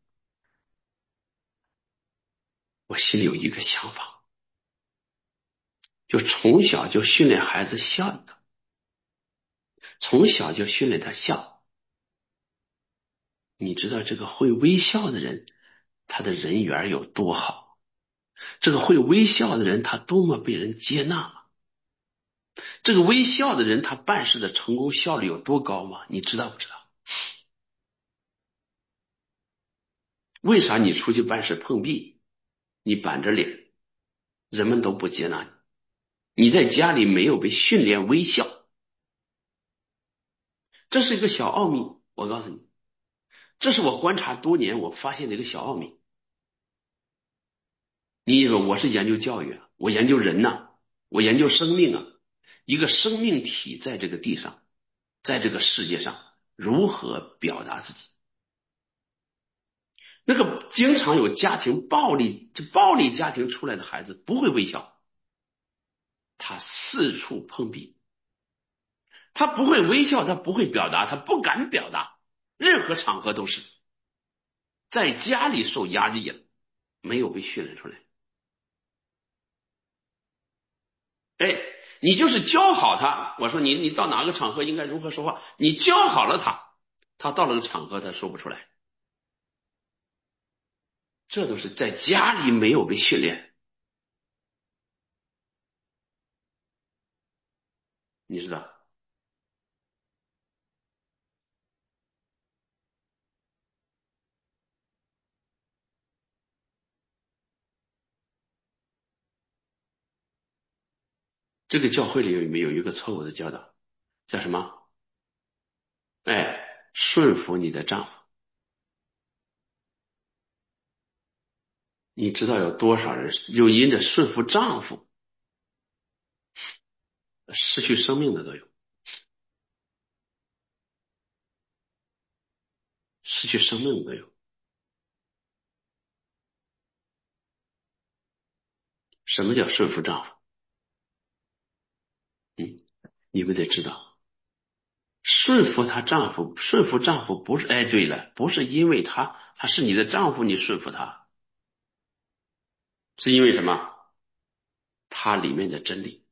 我心里有一个想法，就从小就训练孩子笑一个，从小就训练他笑。你知道这个会微笑的人，他的人缘有多好？这个会微笑的人，他多么被人接纳吗？这个微笑的人，他办事的成功效率有多高吗？你知道不知道？为啥你出去办事碰壁，你板着脸，人们都不接纳你？你在家里没有被训练微笑，这是一个小奥秘。我告诉你，这是我观察多年我发现的一个小奥秘。你以为我是研究教育啊，我研究人呐，我研究生命啊，一个生命体在这个地上，在这个世界上如何表达自己。那个经常有家庭暴力，这暴力家庭出来的孩子不会微笑，他四处碰壁，他不会微笑，他不会表达，他不敢表达，任何场合都是在家里受压抑了，没有被训练出来。哎，你就是教好他，我说你到哪个场合应该如何说话，你教好了他，他到了个场合他说不出来，这都是在家里没有被训练，你知道？这个教会里有没有一个错误的教导，叫什么？顺服你的丈夫。你知道有多少人就因着顺服丈夫失去生命的都有，失去生命的都有。什么叫顺服丈夫？嗯，你们得知道，顺服丈夫不是，对了，不是因为他是你的丈夫，你顺服他，是因为什么？他里面的真理。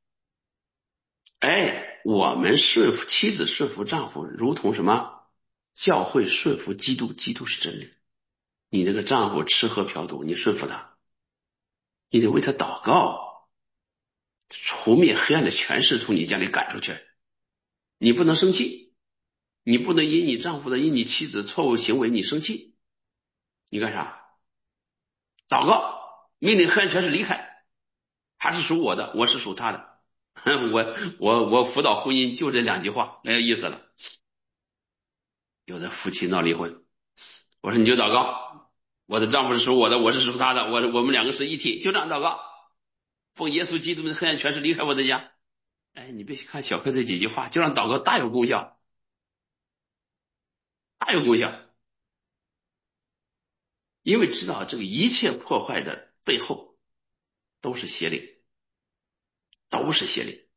我们妻子顺服丈夫，如同什么？教会顺服基督，基督是真理。你那个丈夫吃喝嫖赌，你顺服他，你得为他祷告，除灭黑暗的权势，从你家里赶出去。你不能生气，你不能因你妻子的错误行为你生气，你干啥？祷告，命令黑暗权势离开，他是属我的，我是属他的。我辅导婚姻就这两句话，没有意思了。有的夫妻闹离婚，我说你就祷告，我的丈夫是属我的，我是属他的，我们两个是一体，就这样祷告，奉耶稣基督的黑暗权势离开我的家。你别看小看这几句话，就让祷告大有功效，大有功效。因为知道这个一切破坏的背后都是邪灵，都是邪灵。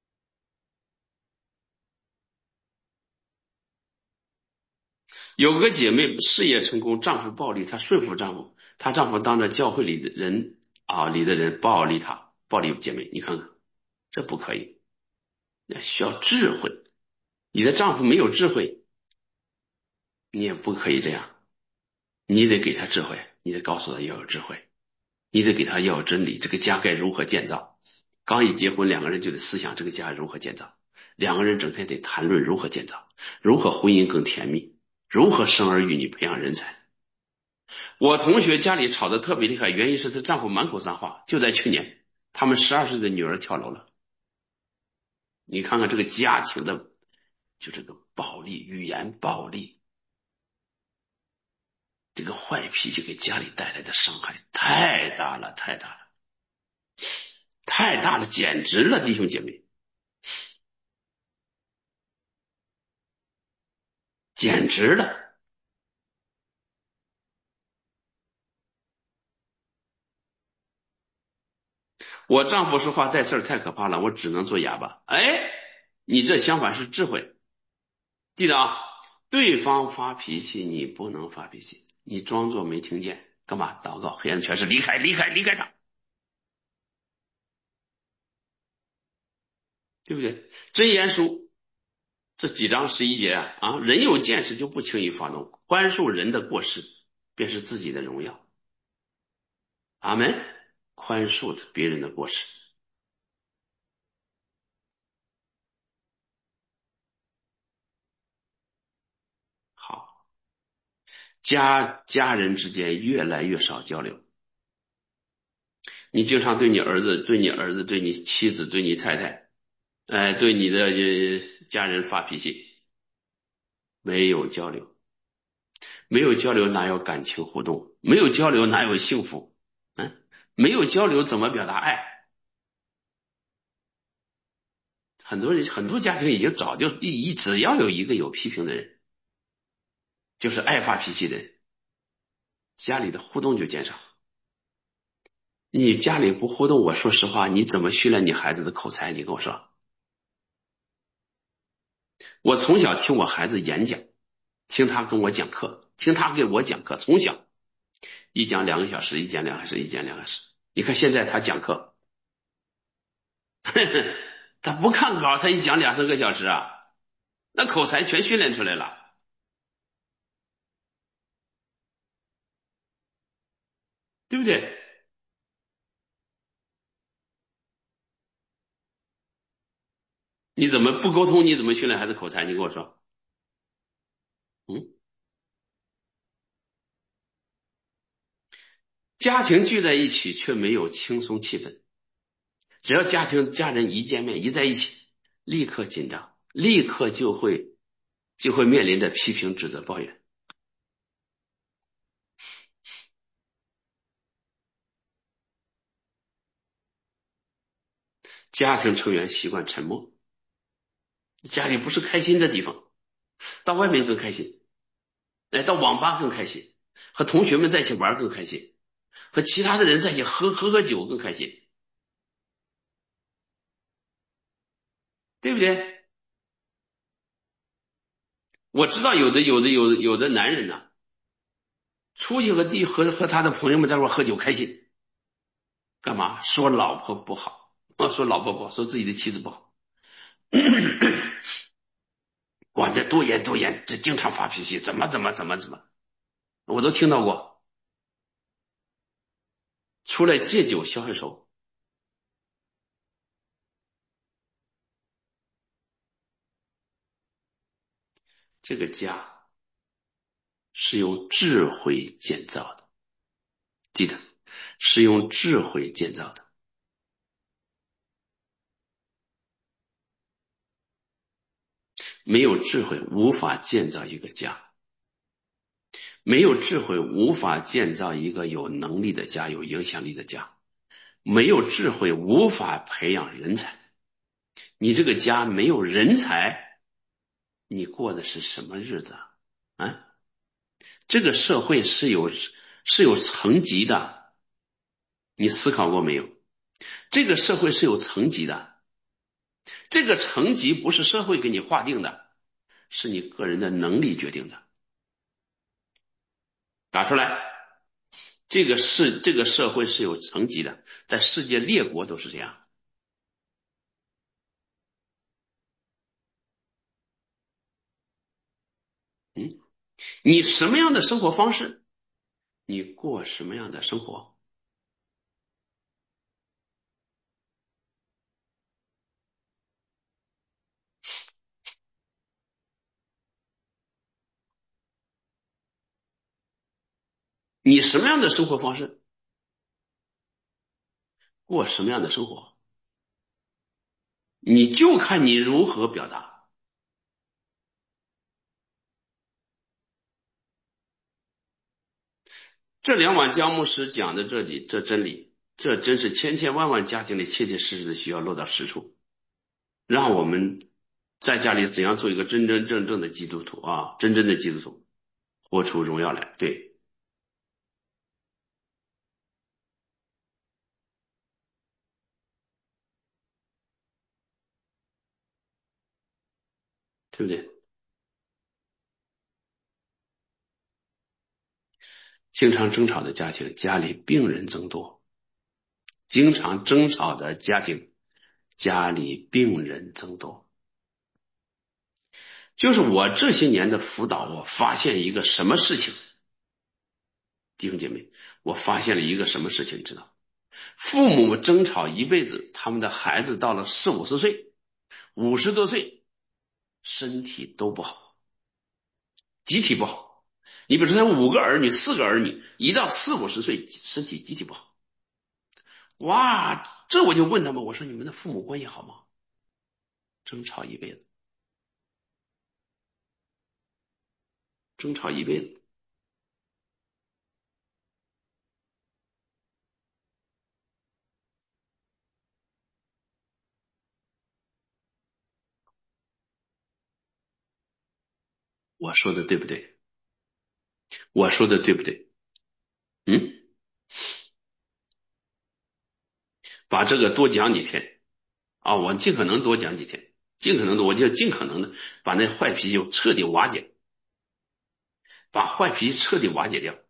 有个姐妹事业成功，丈夫暴力，她顺服丈夫，她丈夫当着教会里的人暴力她，暴力姐妹，你看看，这不可以，那需要智慧。你的丈夫没有智慧，你也不可以这样，你得给他智慧，你得告诉他要有智慧，你得给他要有真理，这个家该如何建造。刚一结婚，两个人就得思想这个家如何建造，两个人整天得谈论如何建造，如何婚姻更甜蜜，如何生儿育女培养人才。我同学家里吵得特别厉害，原因是她丈夫满口脏话，就在去年他们12岁的女儿跳楼了。你看看这个家庭的，就这个暴力、语言暴力，这个坏脾气给家里带来的伤害太大了，太大了，太大了，简直了，弟兄姐妹，简直了！我丈夫说话带刺儿太可怕了，我只能做哑巴。哎，你这相反是智慧。记得啊，对方发脾气你不能发脾气，你装作没听见，干嘛？祷告，黑暗权势离开，离开，离开他，对不对？箴言书这几章11节人有见识就不轻易发怒，宽恕人的过失，便是自己的荣耀。阿门。宽恕别人的过失。好，家人之间越来越少交流。你经常对你儿子、对你儿子、对你妻子、对你太太，对你的家人发脾气，没有交流，没有交流哪有感情互动？没有交流哪有幸福？嗯，没有交流怎么表达爱？很多人很多家庭已经早就只要有一个有批评的人，就是爱发脾气的人，家里的互动就减少。你家里不互动，我说实话，你怎么训练你孩子的口才？你跟我说。我从小听我孩子演讲，听他跟我讲课，听他给我讲课，从小一讲2个小时，一讲2个小时，一讲2个小时。你看现在他讲课，他不看稿，他一讲2、3个小时那口才全训练出来了，对不对？你怎么不沟通？你怎么训练孩子口才？你跟我说。嗯，家庭聚在一起却没有轻松气氛，只要家人一见面一在一起，立刻紧张，立刻就会面临着批评、指责、抱怨。家庭成员习惯沉默，家里不是开心的地方，到外面更开心，到网吧更开心，和同学们在一起玩更开心，和其他的人在一起喝酒更开心，对不对？我知道有的男人呢，出去和他的朋友们在一块喝酒开心，干嘛？说老婆不好，说老婆不好，说自己的妻子不好，管得多严多严，这经常发脾气，怎么，我都听到过。出来借酒消消愁。这个家是用智慧建造的，记得是用智慧建造的。没有智慧无法建造一个家，没有智慧无法建造一个有能力的家，有影响力的家，没有智慧无法培养人才。你这个家没有人才，你过的是什么日子啊？这个社会是有层级的，你思考过没有？这个社会是有层级的，这个层级不是社会给你划定的，是你个人的能力决定的。打出来，这个社会是有层级的，在世界列国都是这样。嗯，你什么样的生活方式，你过什么样的生活。你什么样的生活方式过什么样的生活，你就看你如何表达。这两碗姜牧师讲的这真理，这真是千千万万家庭里切切实实的需要落到实处，让我们在家里怎样做一个真真正正的基督徒啊，真正的基督徒，活出荣耀来。对，对不对？经常争吵的家庭，家里病人增多；经常争吵的家庭，家里病人增多。就是我这些年的辅导，我发现一个什么事情，弟兄姐妹，我发现了一个什么事情，你知道？父母争吵一辈子，他们的孩子到了40、50岁、50多岁，身体都不好，集体不好。你比如说，他5个儿女、4个儿女，一到40、50岁，身体集体不好。哇，这我就问他们，我说你们的父母关系好吗？争吵一辈子，争吵一辈子。我说的对不对？我说的对不对？嗯，把这个多讲几天啊，我尽可能多讲几天，尽可能的，我就尽可能的把那坏脾气彻底瓦解，把坏脾气彻底瓦解掉，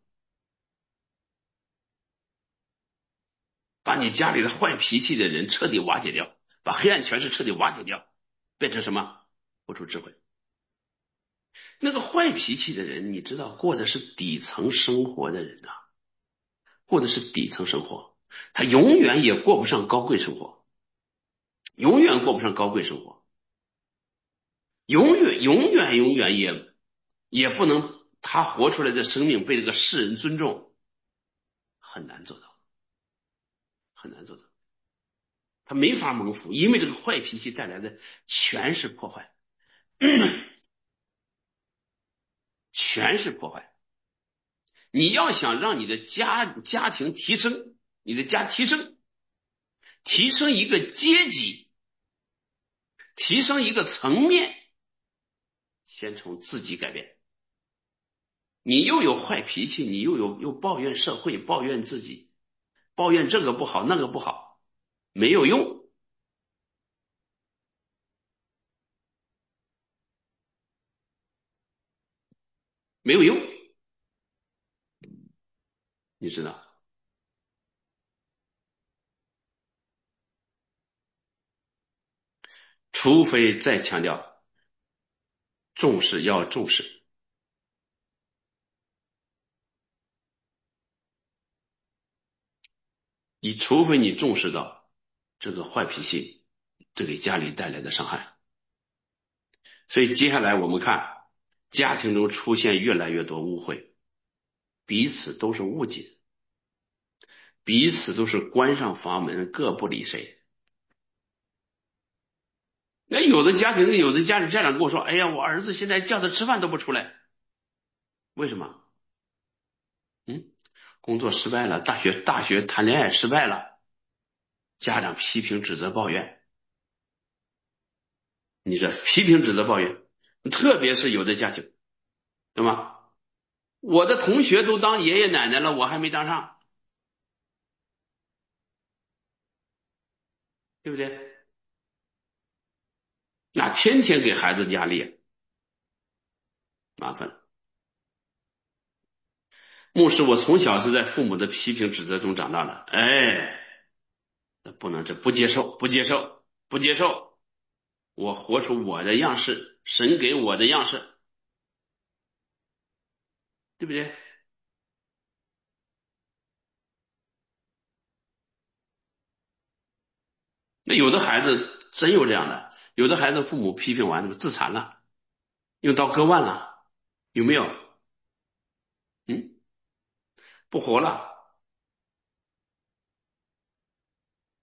把你家里的坏脾气的人彻底瓦解掉，把黑暗权势彻底瓦解掉，变成什么？活出智慧。那个坏脾气的人，你知道过的是底层生活的人啊，过的是底层生活，他永远也过不上高贵生活，永远过不上高贵生活，永远也不能他活出来的生命被这个世人尊重，很难做到，很难做到。他没法蒙福，因为这个坏脾气带来的全是破坏，全是破坏。你要想让你的家庭提升，你的家提升，提升一个阶级，提升一个层面，先从自己改变。你又有坏脾气，你又抱怨社会，抱怨自己，抱怨这个不好那个不好，没有用，没有用，你知道？除非再强调重视要重视，除非你重视到这个坏脾气对给家里带来的伤害。所以接下来我们看家庭中出现越来越多误会，彼此都是误解，彼此都是关上房门各不理谁。那有的家长跟我说：“哎呀，我儿子现在叫他吃饭都不出来，为什么？嗯，工作失败了，大学谈恋爱失败了，家长批评指责抱怨，你这批评指责抱怨，特别是有的家庭，对吗？我的同学都当爷爷奶奶了，我还没当上，对不对？那天天给孩子压力，麻烦了。牧师，我从小是在父母的批评指责中长大的，哎，那不能，这不接受，不接受，不接受，我活出我的样式，神给我的样式，对不对？那有的孩子真有这样的，有的孩子父母批评完就自残了，用刀割腕了，有没有？嗯，不活了。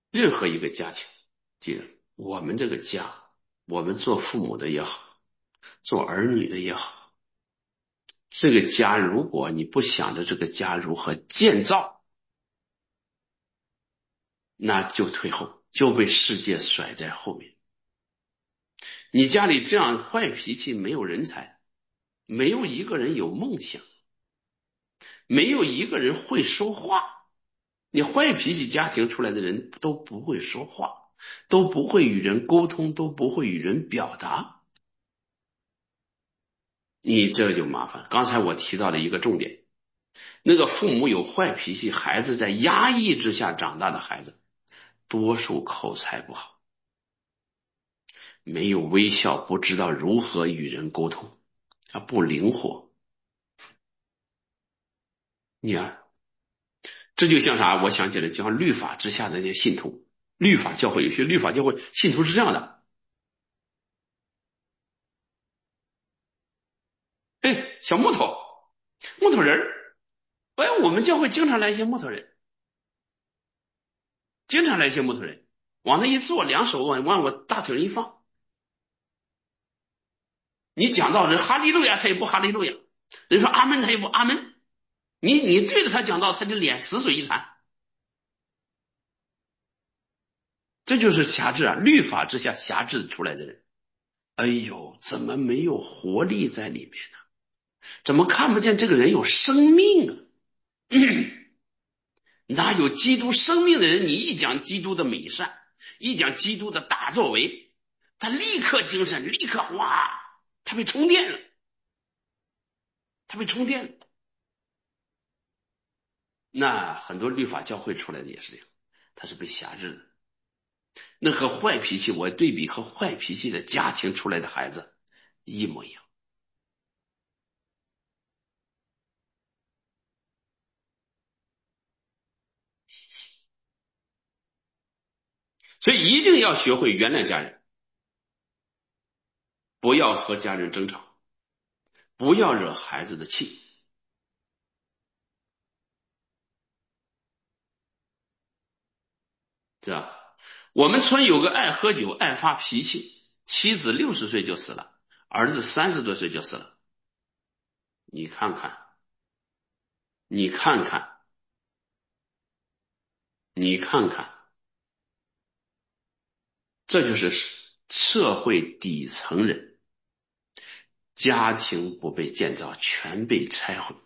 任何一个家庭，记得我们这个家，我们做父母的也好，做儿女的也好，这个家如果你不想着这个家如何建造，那就退后，就被世界甩在后面。你家里这样坏脾气，没有人才，没有一个人有梦想，没有一个人会说话。你坏脾气家庭出来的人都不会说话，都不会与人沟通，都不会与人表达，你这就麻烦。刚才我提到了一个重点，那个父母有坏脾气，孩子在压抑之下长大的孩子，多数口才不好，没有微笑，不知道如何与人沟通，他不灵活。你啊，这就像啥？我想起来，像律法之下的那些信徒，律法教会有些律法教会信徒是这样的：哎，小木头，木头人儿，哎，我们教会经常来一些木头人，经常来一些木头人，往那一坐，两手往我大腿上一放，你讲到人哈利路亚，他也不哈利路亚；人说阿门，他也不阿门。你对着他讲道，他就脸死水一团。这就是辖制啊，律法之下辖制出来的人。哎呦，怎么没有活力在里面呢？怎么看不见这个人有生命啊？哪有基督生命的人？你一讲基督的美善，一讲基督的大作为，他立刻精神，立刻哇，他被充电了，他被充电了。那很多律法教会出来的也是这样，他是被辖制的。那和坏脾气，我对比和坏脾气的家庭出来的孩子一模一样。所以一定要学会原谅家人，不要和家人争吵，不要惹孩子的气，是吧？我们村有个爱喝酒、爱发脾气，妻子60岁就死了，儿子30多岁就死了。你看看，你看看，你看看，这就是社会底层人，家庭不被建造，全被拆毁。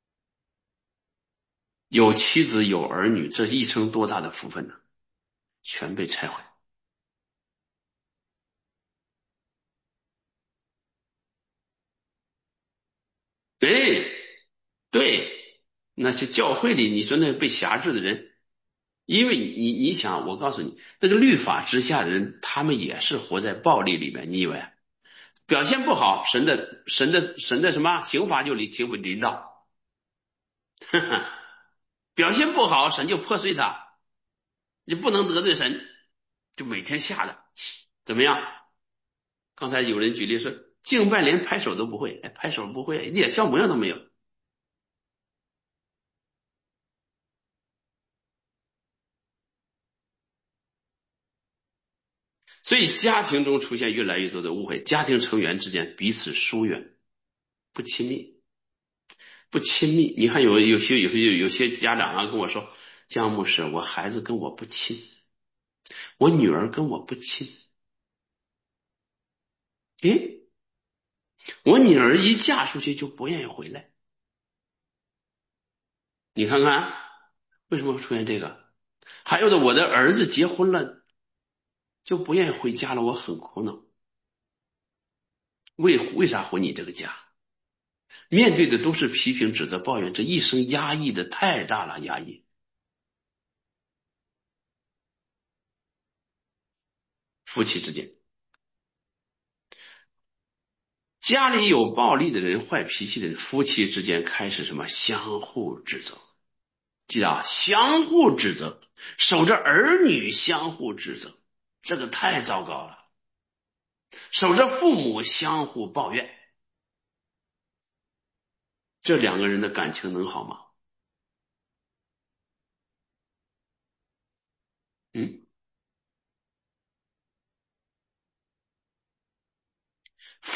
有妻子有儿女，这一生多大的福分呢？全被拆毁。对对，那些教会里，你说那被辖制的人，因为你想，我告诉你，那个律法之下的人，他们也是活在暴力里面。你以为表现不好，神的什么刑罚就临到，表现不好，神就破碎他，你不能得罪神，就每天吓的怎么样？刚才有人举例说，敬拜连拍手都不会，哎，拍手不会，一点笑模样都没有。所以家庭中出现越来越多的误会，家庭成员之间彼此疏远，不亲密，不亲密。你看有些家长啊跟我说，姜牧师，我孩子跟我不亲，我女儿跟我不亲。诶，我女儿一嫁出去就不愿意回来，你看看为什么会出现这个？还有的，我的儿子结婚了就不愿意回家了，我很苦恼。为啥回你这个家？面对的都是批评、指责、抱怨，这一生压抑的太大了，压抑。夫妻之间，家里有暴力的人、坏脾气的人，夫妻之间开始什么相互指责，记得啊，相互指责，守着儿女相互指责，这个太糟糕了。守着父母相互抱怨，这两个人的感情能好吗？嗯，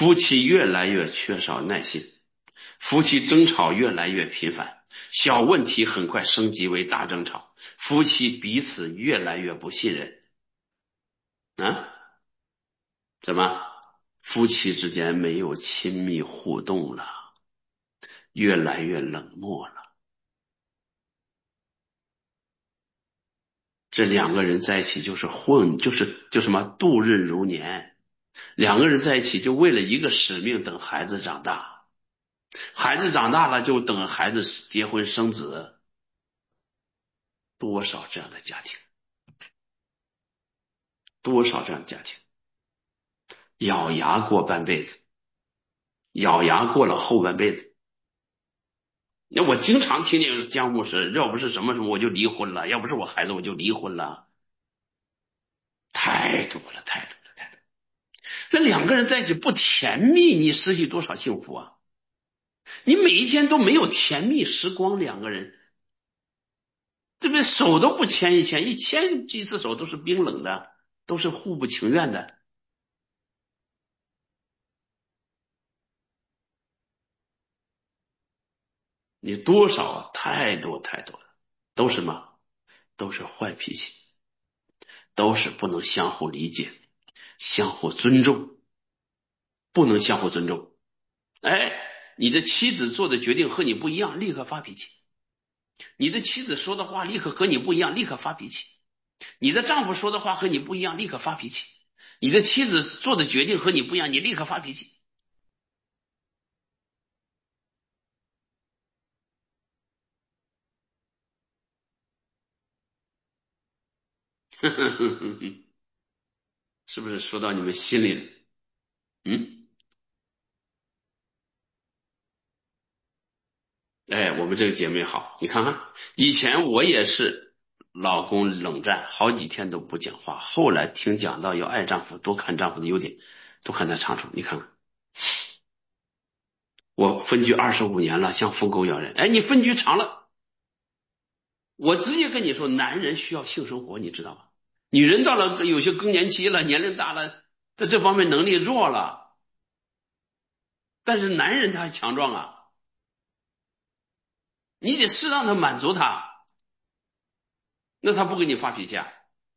夫妻越来越缺少耐心，夫妻争吵越来越频繁，小问题很快升级为大争吵，夫妻彼此越来越不信任。啊？怎么？夫妻之间没有亲密互动了，越来越冷漠了。这两个人在一起就是混，就什么度日如年。两个人在一起就为了一个使命，等孩子长大，孩子长大了就等孩子结婚生子。多少这样的家庭，多少这样的家庭，咬牙过半辈子，咬牙过了后半辈子。那我经常听见江牧师，要不是什么什么我就离婚了，要不是我孩子我就离婚了，太多了，太多了，太多了。那两个人在一起不甜蜜，你失去多少幸福啊？你每一天都没有甜蜜时光，两个人对不对？手都不牵一牵，一牵几次手都是冰冷的，都是互不情愿的。你多少啊？太多太多了，都是什么？都是坏脾气，都是不能相互理解、相互尊重，不能相互尊重。哎，你的妻子做的决定和你不一样，立刻发脾气；你的妻子说的话立刻和你不一样，立刻发脾气；你的丈夫说的话和你不一样，立刻发脾气；你的妻子做的决定和你不一样，你立刻发脾气。是不是说到你们心里了？嗯，哎，我们这个姐妹好，你看看，以前我也是老公冷战，好几天都不讲话，后来听讲到要爱丈夫，多看丈夫的优点，多看他长处。你看看，我分居25年了，像疯狗咬人。哎，你分居长了，我直接跟你说，男人需要性生活，你知道吗？女人到了有些更年期了，年龄大了，在这方面能力弱了，但是男人他还强壮啊，你得适当的满足他，那他不给你发脾气啊？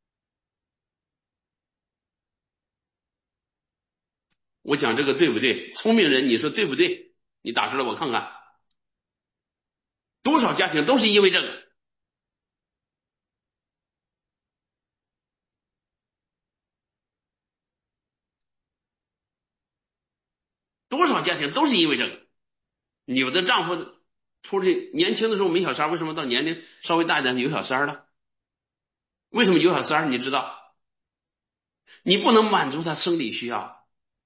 我讲这个对不对？聪明人，你说对不对？你打出来我看看，多少家庭都是因为这个，多少家庭都是因为这个。有的丈夫出去年轻的时候没小三，为什么到年龄稍微大一点有小三了？为什么有小三？你知道？你不能满足他生理需要，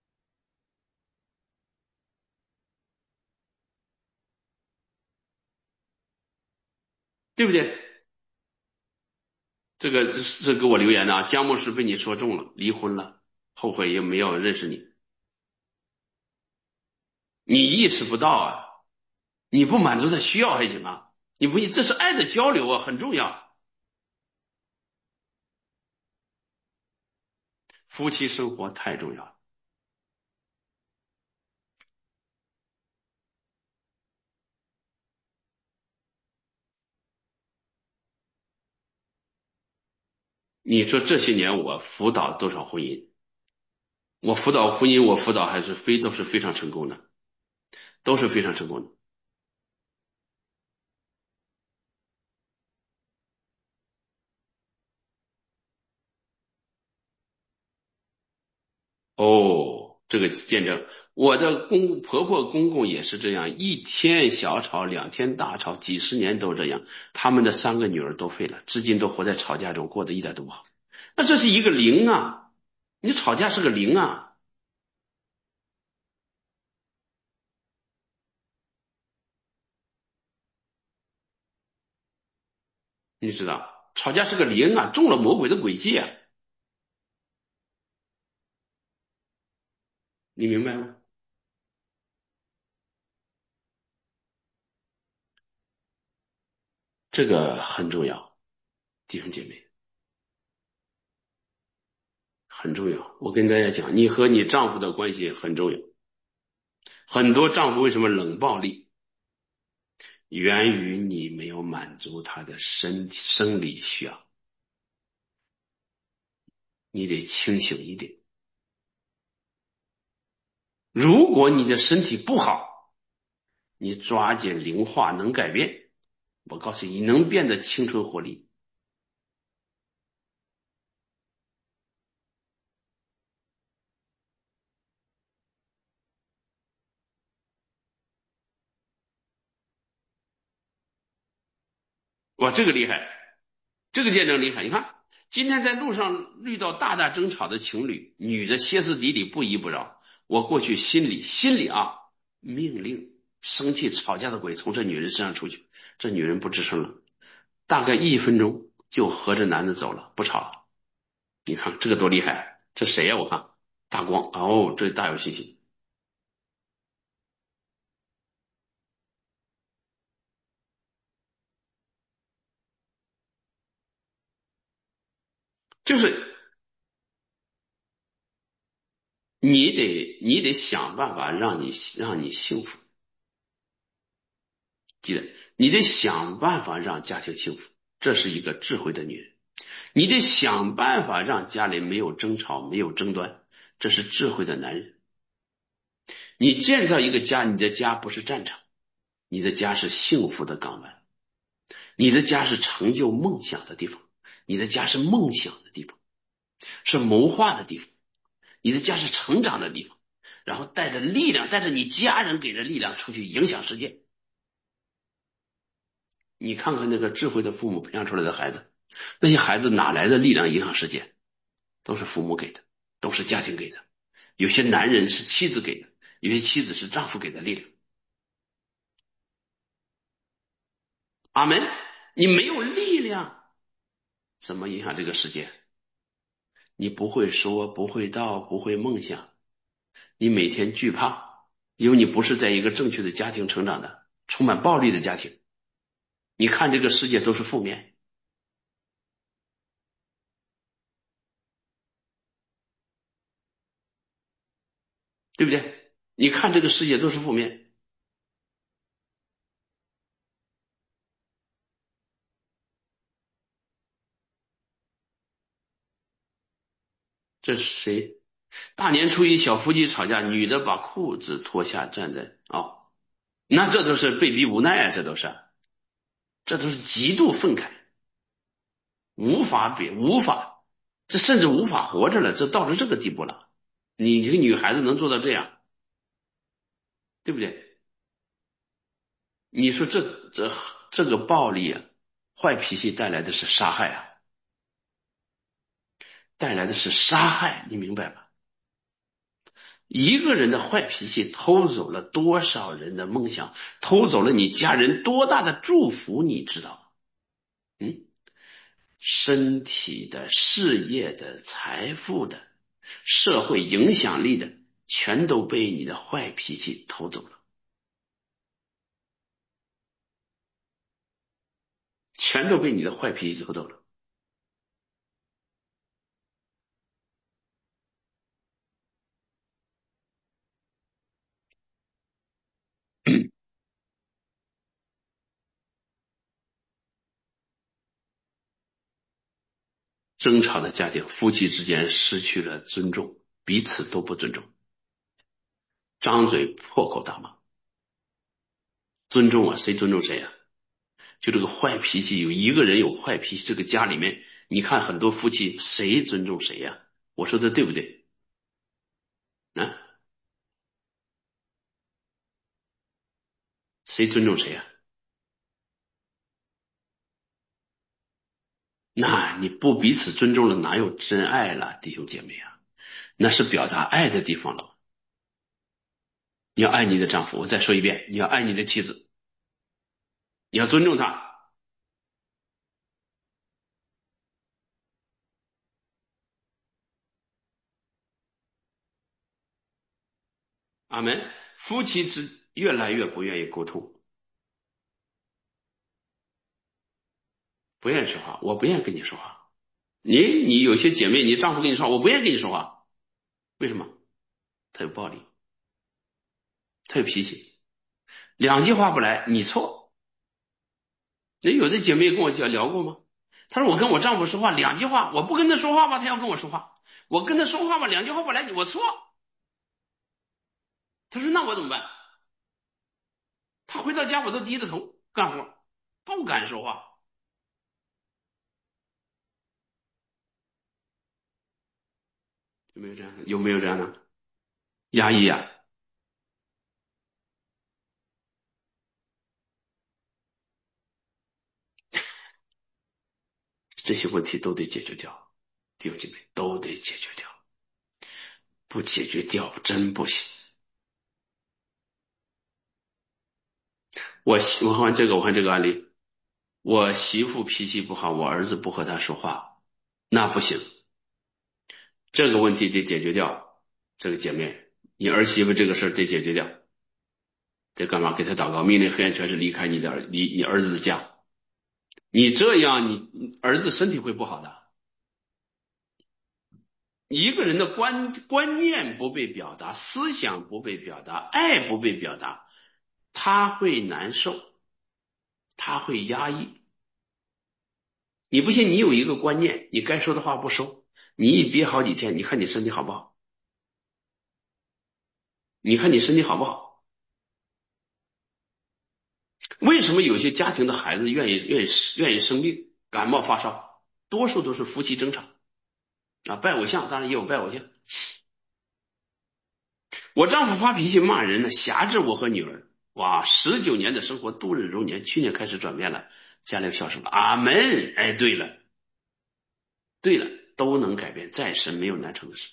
对不对？这个是给我留言的啊，江牧师被你说中了，离婚了，后悔也没有认识你，你意识不到啊，你不满足他需要还行啊，你不，这是爱的交流啊，很重要。夫妻生活太重要了。你说这些年我辅导多少婚姻？我辅导婚姻，我辅导还是都是非常成功的，都是非常成功的。哦，这个见证，我的婆婆公公也是这样，一天小吵，2天大吵，几十年都这样。他们的3个女儿都废了，至今都活在吵架中，过得一点都不好。那这是一个零啊，你吵架是个零啊，你知道，吵架是个零啊，中了魔鬼的诡计啊，你明白吗？这个很重要，弟兄姐妹。很重要。我跟大家讲，你和你丈夫的关系很重要。 很多丈夫为什么冷暴力，源于你没有满足他的生理需要，你得清醒一点。如果你的身体不好，你抓紧灵化能改变，我告诉你，你能变得青春活力。哇，这个厉害，这个见证厉害。你看，今天在路上遇到大大争吵的情侣，女的歇斯底里不依不饶，我过去心里啊，命令生气吵架的鬼从这女人身上出去，这女人不吱声了，大概1分钟就和着男的走了，不吵了。你看这个多厉害，这谁呀？我看大光哦，这大有信心。就是你得想办法让你幸福，记得你得想办法让家庭幸福，这是一个智慧的女人。你得想办法让家里没有争吵，没有争端，这是智慧的男人。你建造一个家，你的家不是战场，你的家是幸福的港湾，你的家是成就梦想的地方，你的家是梦想的地方，是谋划的地方，你的家是成长的地方，然后带着力量，带着你家人给的力量出去影响世界。你看看那个智慧的父母培养出来的孩子，那些孩子哪来的力量影响世界？都是父母给的，都是家庭给的。有些男人是妻子给的，有些妻子是丈夫给的力量。阿门。你没有力量，怎么影响这个世界？你不会说，不会道，不会梦想，你每天惧怕，因为你不是在一个正确的家庭成长的，充满暴力的家庭。你看这个世界都是负面，对不对？你看这个世界都是负面，这是谁？大年初一小夫妻吵架，女的把裤子脱下站在那这都是被逼无奈啊，这都是极度愤慨，无法，这甚至无法活着了，这到了这个地步了。你一个女孩子能做到这样，对不对？你说这个暴力啊，坏脾气带来的是杀害啊，带来的是杀害，你明白吧？一个人的坏脾气偷走了多少人的梦想，偷走了你家人多大的祝福，你知道吗？嗯，身体的、事业的、财富的、社会影响力的，全都被你的坏脾气偷走了，全都被你的坏脾气偷走了。争吵的家庭，夫妻之间失去了尊重，彼此都不尊重，张嘴破口大骂。尊重啊，谁尊重谁啊？就这个坏脾气，有一个人有坏脾气，这个家里面，你看很多夫妻谁尊重谁呀？我说的对不对？啊，谁尊重谁呀？那你不彼此尊重了，哪有真爱了，弟兄姐妹啊？那是表达爱的地方了。你要爱你的丈夫，我再说一遍，你要爱你的妻子，你要尊重她。阿门。夫妻越来越不愿意沟通，不愿意说话，我不愿意跟你说话。你有些姐妹，你丈夫跟你说话，我不愿意跟你说话，为什么？他有暴力。 他有脾气，两句话不来，你错。那有的姐妹跟我讲聊过吗？她说我跟我丈夫说话两句话，我不跟他说话吧，他要跟我说话；我跟他说话吧，两句话不来，我错。她说那我怎么办？她回到家我都低着头干活，不敢说话。有没有这样的？有没有这样的？压抑呀、这些问题都得解决掉，弟兄姐妹都得解决掉，不解决掉真不行。我看这个案例，我媳妇脾气不好，我儿子不和她说话，那不行，这个问题得解决掉。这个姐妹，你儿媳妇这个事儿得解决掉，得干嘛？给她祷告，命令黑暗权势离开你儿子的家。你这样，你儿子身体会不好的。一个人的观念不被表达，思想不被表达，爱不被表达，他会难受，他会压抑。你不信，你有一个观念，你该说的话不说，你一憋好几天，你看你身体好不好？你看你身体好不好？为什么有些家庭的孩子愿意生病、感冒发烧？多数都是夫妻争吵啊，拜偶像，当然也有拜偶像。我丈夫发脾气骂人呢，辖制我和女儿。哇，19年的生活度日如年，去年开始转变了，家里孝顺了。阿门。哎，对了，对了，都能改变，在神没有难成的事。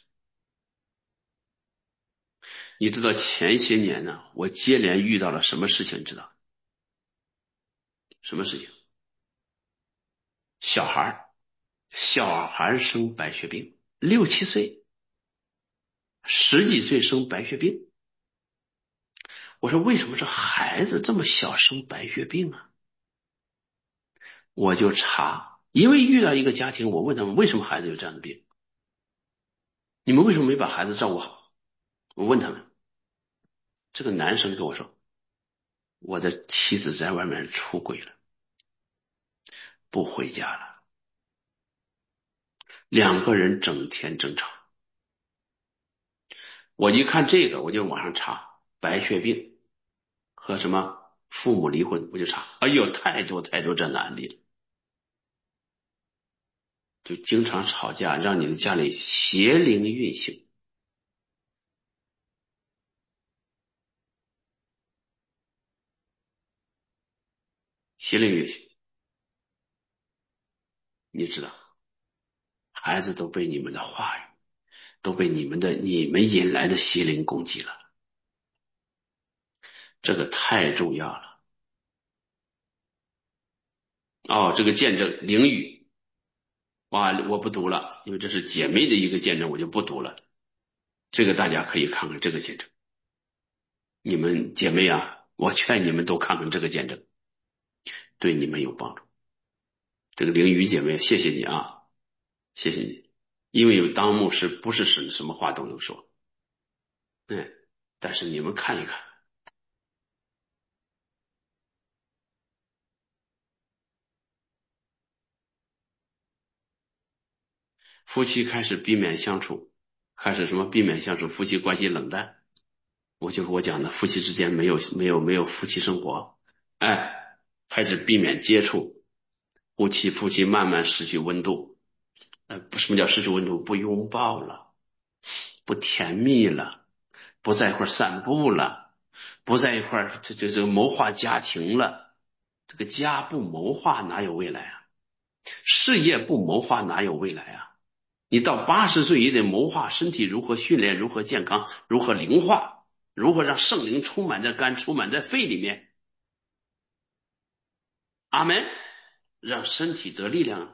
你知道前些年呢，我接连遇到了什么事情？你知道什么事情？小孩小孩生白血病，6、7岁、10几岁生白血病。我说为什么这孩子这么小生白血病啊？我就查，因为遇到一个家庭，我问他们为什么孩子有这样的病，你们为什么没把孩子照顾好？我问他们，这个男生跟我说，我的妻子在外面出轨了，不回家了，2个人整天争吵。我一看这个，我就网上查白血病和什么父母离婚，我就查，哎呦，太多太多这样的案例了，就经常吵架，让你的家里邪灵运行，邪灵运行，你知道，孩子都被你们的话语，都被你们引来的邪灵攻击了，这个太重要了。哦，这个见证灵语，哇，我不读了，因为这是姐妹的一个见证，我就不读了。这个大家可以看看这个见证，你们姐妹啊，我劝你们都看看这个见证，对你们有帮助。这个灵语姐妹，谢谢你啊，谢谢你，因为有当牧师不是什么话都能说，嗯，但是你们看一看，夫妻开始避免相处，开始什么避免相处，夫妻关系冷淡。我讲的，夫妻之间没有夫妻生活，哎，开始避免接触，夫妻慢慢失去温度，什么叫失去温度？不拥抱了，不甜蜜了，不在一块散步了，不在一块这谋划家庭了。这个家不谋划哪有未来啊？事业不谋划哪有未来啊？你到80岁也得谋划身体如何训练，如何健康，如何灵化，如何让圣灵充满在肝，充满在肺里面。阿门，让身体得力量。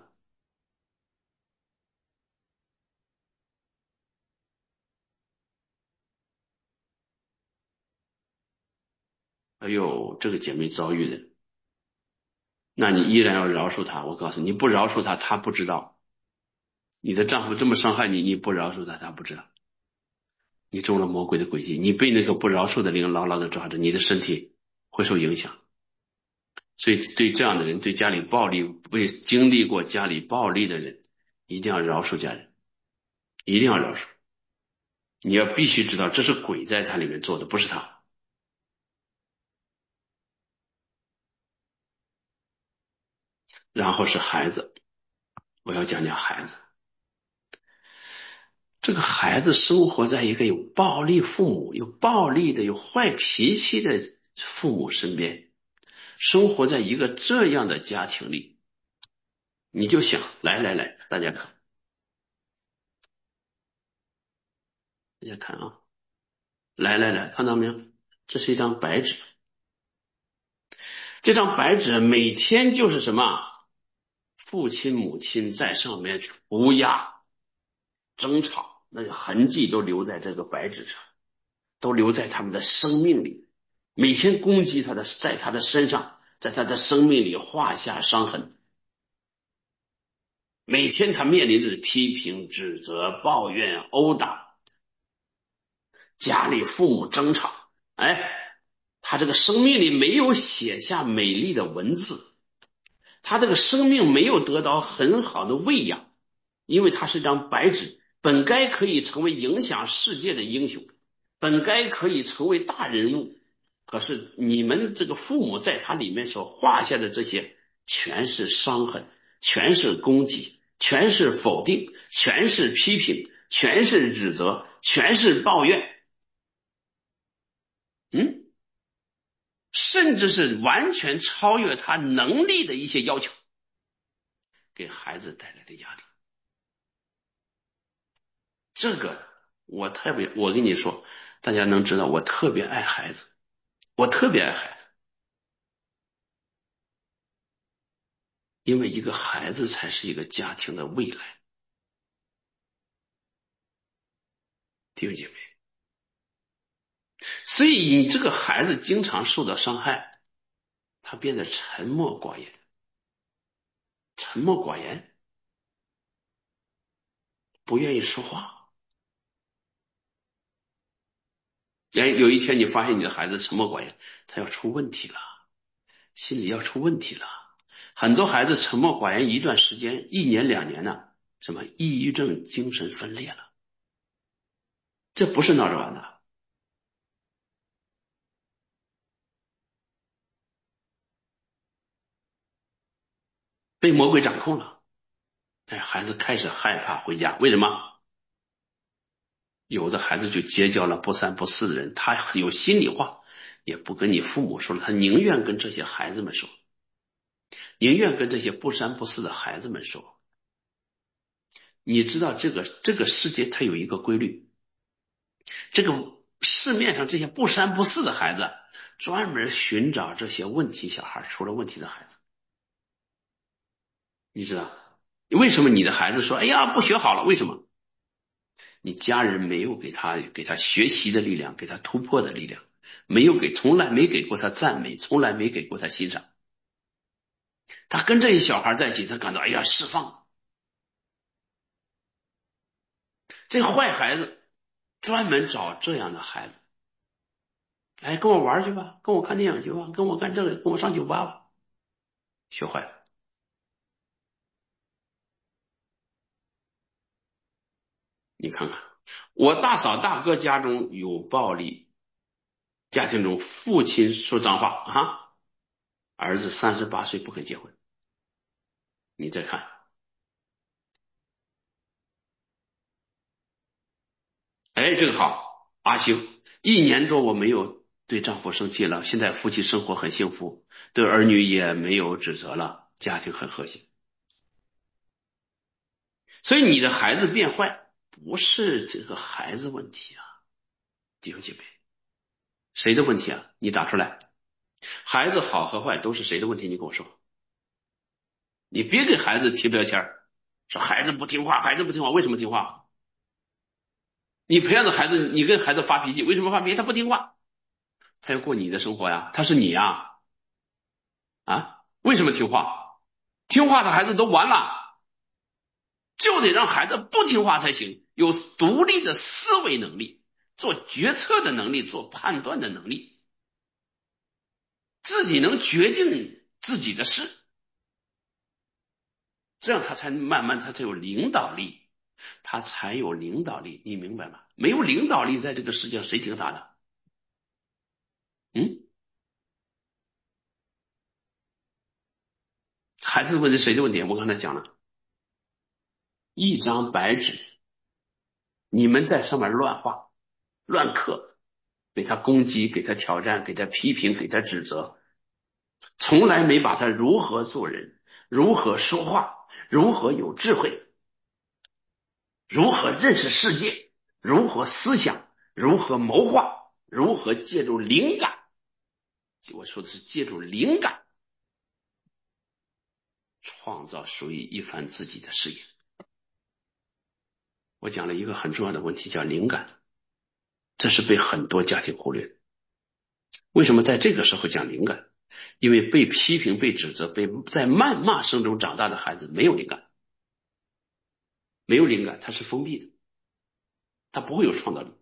哎呦，这个姐妹遭遇的，那你依然要饶恕她。我告诉你，你不饶恕她，她不知道。你的丈夫这么伤害你，你不饶恕她，她不知道。 你中了魔鬼的诡计，你被那个不饶恕的灵牢牢的抓着，你的身体会受影响。所以对这样的人，对家里暴力、为经历过家里暴力的人，一定要饶恕家人，一定要饶恕。你要必须知道，这是鬼在他里面做的，不是他。然后是孩子，我要讲讲孩子。这个孩子生活在一个有暴力父母、有暴力的、有坏脾气的父母身边，生活在一个这样的家庭里，你就想，来，大家看，大家看啊，来，看到没有？这是一张白纸，这张白纸每天就是什么？父亲母亲在上面涂鸦、争吵，那个痕迹都留在这个白纸上，都留在他们的生命里。每天攻击他的，在他的身上，在他的生命里画下伤痕。每天他面临的是批评、指责、抱怨、殴打，家里父母争吵。哎，他这个生命里没有写下美丽的文字，他这个生命没有得到很好的喂养，因为他是张白纸，本该可以成为影响世界的英雄，本该可以成为大人物，可是你们这个父母在他里面所画下的这些，全是伤痕，全是攻击，全是否定，全是批评，全是指责，全是抱怨，甚至是完全超越他能力的一些要求，给孩子带来的压力。这个我特别，我跟你说，大家能知道我特别爱孩子，我特别爱孩子，因为一个孩子才是一个家庭的未来。弟兄姐妹，所以你这个孩子经常受到伤害，他变得沉默寡言，沉默寡言，不愿意说话。哎，有一天你发现你的孩子沉默寡言，他要出问题了，心里要出问题了。很多孩子沉默寡言一段时间，1年2年呢，什么抑郁症、精神分裂了，这不是闹着玩的。被魔鬼掌控了。哎，孩子开始害怕回家，为什么？有的孩子就结交了不三不四的人，他有心里话也不跟你父母说了，他宁愿跟这些孩子们说，宁愿跟这些不三不四的孩子们说。你知道这个世界它有一个规律，这个市面上这些不三不四的孩子，专门寻找这些问题小孩，出了问题的孩子。你知道为什么你的孩子说，哎呀，不学好了？为什么？你家人没有给他学习的力量，给他突破的力量，从来没给过他赞美，从来没给过他欣赏。他跟这些小孩在一起，他感到哎呀释放。这坏孩子专门找这样的孩子，哎，跟我玩去吧，跟我看电影去吧，跟我干这个，跟我上酒吧吧，学坏了。你看看，我大嫂大哥家中有暴力，家庭中父亲说脏话啊，儿子38岁不肯结婚。你再看，哎，这个好，阿星1年多我没有对丈夫生气了，现在夫妻生活很幸福，对儿女也没有指责了，家庭很和谐。所以你的孩子变坏不是这个孩子问题啊，弟兄姐妹，谁的问题啊？你打出来，孩子好和坏都是谁的问题？你跟我说，你别给孩子贴标签，说孩子不听话，孩子不听话，为什么听话？你培养的孩子，你跟孩子发脾气，为什么发脾气？他不听话，他要过你的生活呀，他是你呀，为什么听话？听话的孩子都完了，就得让孩子不听话才行，有独立的思维能力， 做决策的能力，做判断的能力，自己能决定自己的事，这样他才慢慢他才有领导力，他才有领导力，你明白吗？没有领导力，在这个世界上谁听他的？嗯，孩子的问题谁的问题？我刚才讲了，一张白纸，你们在上面乱画、乱刻，给他攻击，给他挑战，给他批评，给他指责，从来没把他如何做人、如何说话、如何有智慧、如何认识世界、如何思想、如何谋划、如何借助灵感，我说的是借助灵感创造属于一番自己的事业。我讲了一个很重要的问题，叫灵感，这是被很多家庭忽略的。为什么在这个时候讲灵感？因为被批评、被指责、在谩骂声中长大的孩子没有灵感，没有灵感，他是封闭的，他不会有创造力。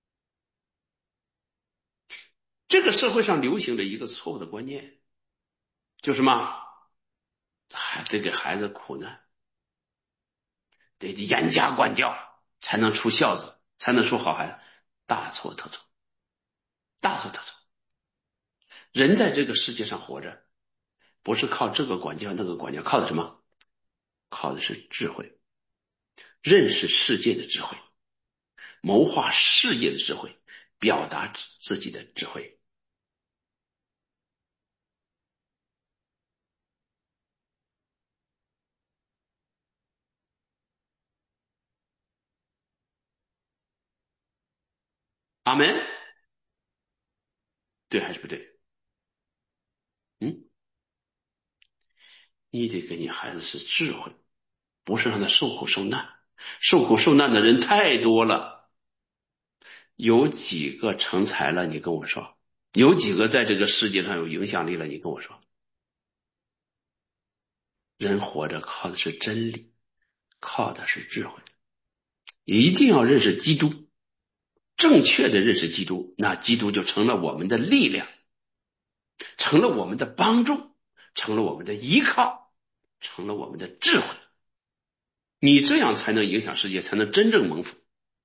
这个社会上流行的一个错误的观念，就是什么？还得给孩子苦难，得严加管教，才能出孝子，才能出好孩子。大错特错，大错特错。人在这个世界上活着，不是靠这个管教那个管教，靠的什么？靠的是智慧，认识世界的智慧，谋划事业的智慧，表达自己的智慧。阿门。对还是不对？嗯，你得给你孩子是智慧，不是让他受苦受难。受苦受难的人太多了，有几个成才了？你跟我说，有几个在这个世界上有影响力了？你跟我说，人活着靠的是真理，靠的是智慧，一定要认识基督，正确的认识基督，那基督就成了我们的力量，成了我们的帮助，成了我们的依靠，成了我们的智慧。你这样才能影响世界，才能真正蒙福。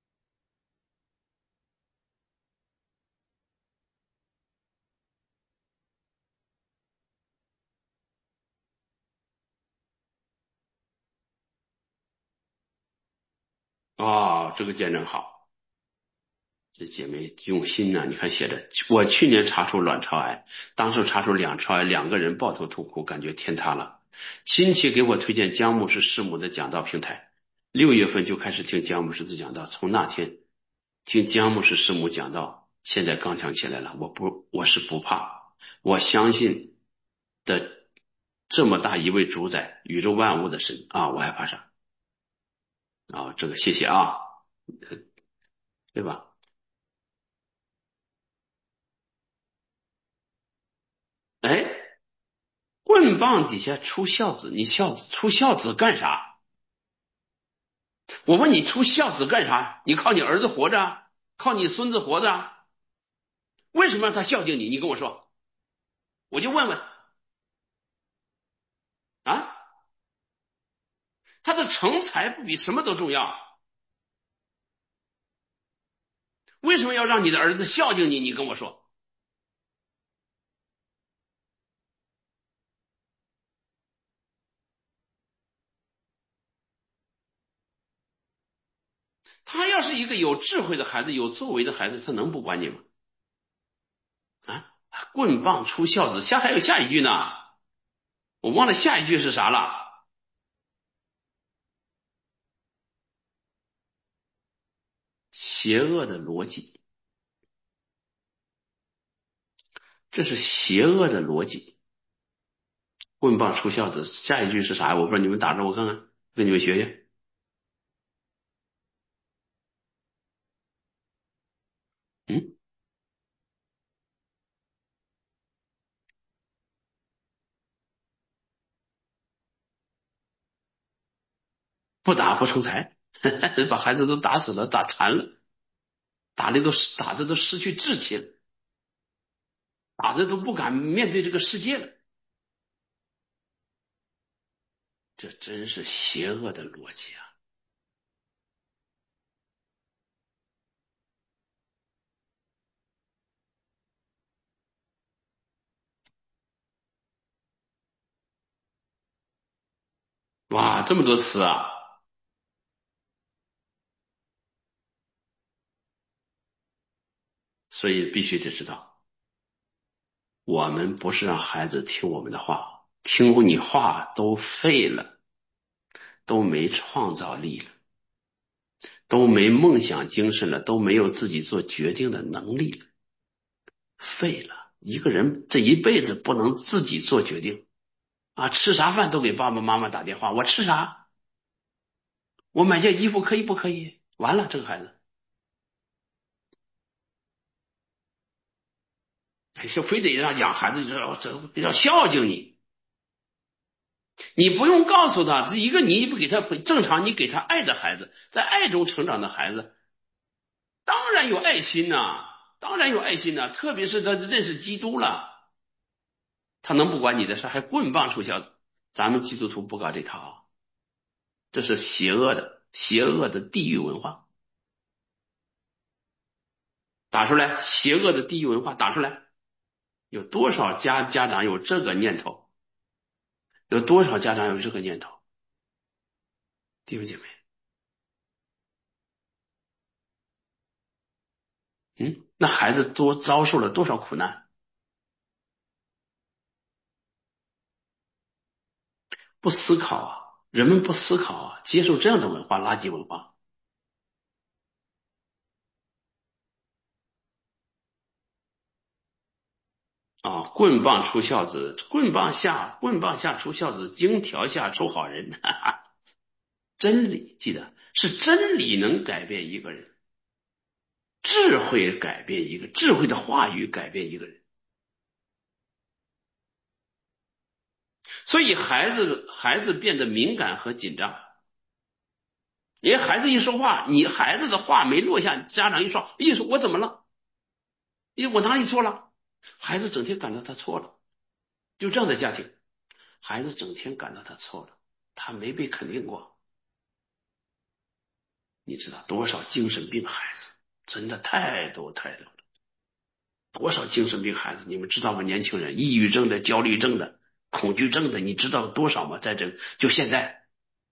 哦，这个见证好，这姐妹用心呢。你看写的，我去年查出卵巢癌，当时查出两巢癌，两个人抱头痛哭，感觉天塌了。亲戚给我推荐姜牧师师母的讲道平台，6月份就开始听姜牧师的讲道，从那天听姜牧师师母讲道，现在刚强起来了。我是不怕，我相信的这么大一位主宰宇宙万物的神啊，我还怕啥啊？这个谢谢啊，对吧？哎，棍棒底下出孝子，你出孝子干啥？我问你出孝子干啥？你靠你儿子活着，靠你孙子活着，为什么让他孝敬你？你跟我说，我就问问啊，他的成才不比什么都重要，为什么要让你的儿子孝敬你？你跟我说，他要是一个有智慧的孩子，有作为的孩子，他能不管你吗？啊，棍棒出孝子，还有下一句呢，我忘了下一句是啥了。邪恶的逻辑，这是邪恶的逻辑。棍棒出孝子，下一句是啥？我不知道，你们打着我看看，跟你们学学。嗯，不打不成才，把孩子都打死了，打残了。 打的都失去志气了，打的都不敢面对这个世界了。这真是邪恶的逻辑啊！哇，这么多词啊！所以必须得知道，我们不是让孩子听我们的话，听你话都废了，都没创造力了，都没梦想精神了，都没有自己做决定的能力了，废了。一个人这一辈子不能自己做决定啊，吃啥饭都给爸爸妈妈打电话，我吃啥？我买件衣服可以不可以？完了，这个孩子就非得让养孩子，这要孝敬你。你不用告诉他，一个你不给他正常，你给他爱的孩子，在爱中成长的孩子，当然有爱心呐、当然有爱心呐、特别是他认识基督了，他能不管你的事，还棍棒出孝子。咱们基督徒不搞这套啊，这是邪恶的地域文化。打出来，邪恶的地域文化打出来。有多少家长有这个念头？有多少家长有这个念头？弟兄姐妹，那孩子多遭受了多少苦难？不思考啊，人们不思考啊，接受这样的文化，垃圾文化啊！棍棒出孝子，棍棒下出孝子，荆条下出好人。哈哈，真理记得是真理能改变一个人，智慧改变一个，智慧的话语改变一个人。所以孩子变得敏感和紧张，因为孩子一说话，你孩子的话没落下，家长一说，一说我怎么了？我哪里错了？孩子整天感到他错了，就这样的家庭，孩子整天感到他错了，他没被肯定过。你知道多少精神病孩子？真的太多太多了。多少精神病孩子？你们知道吗？年轻人，抑郁症的、焦虑症的、恐惧症的，你知道多少吗？在这就现在，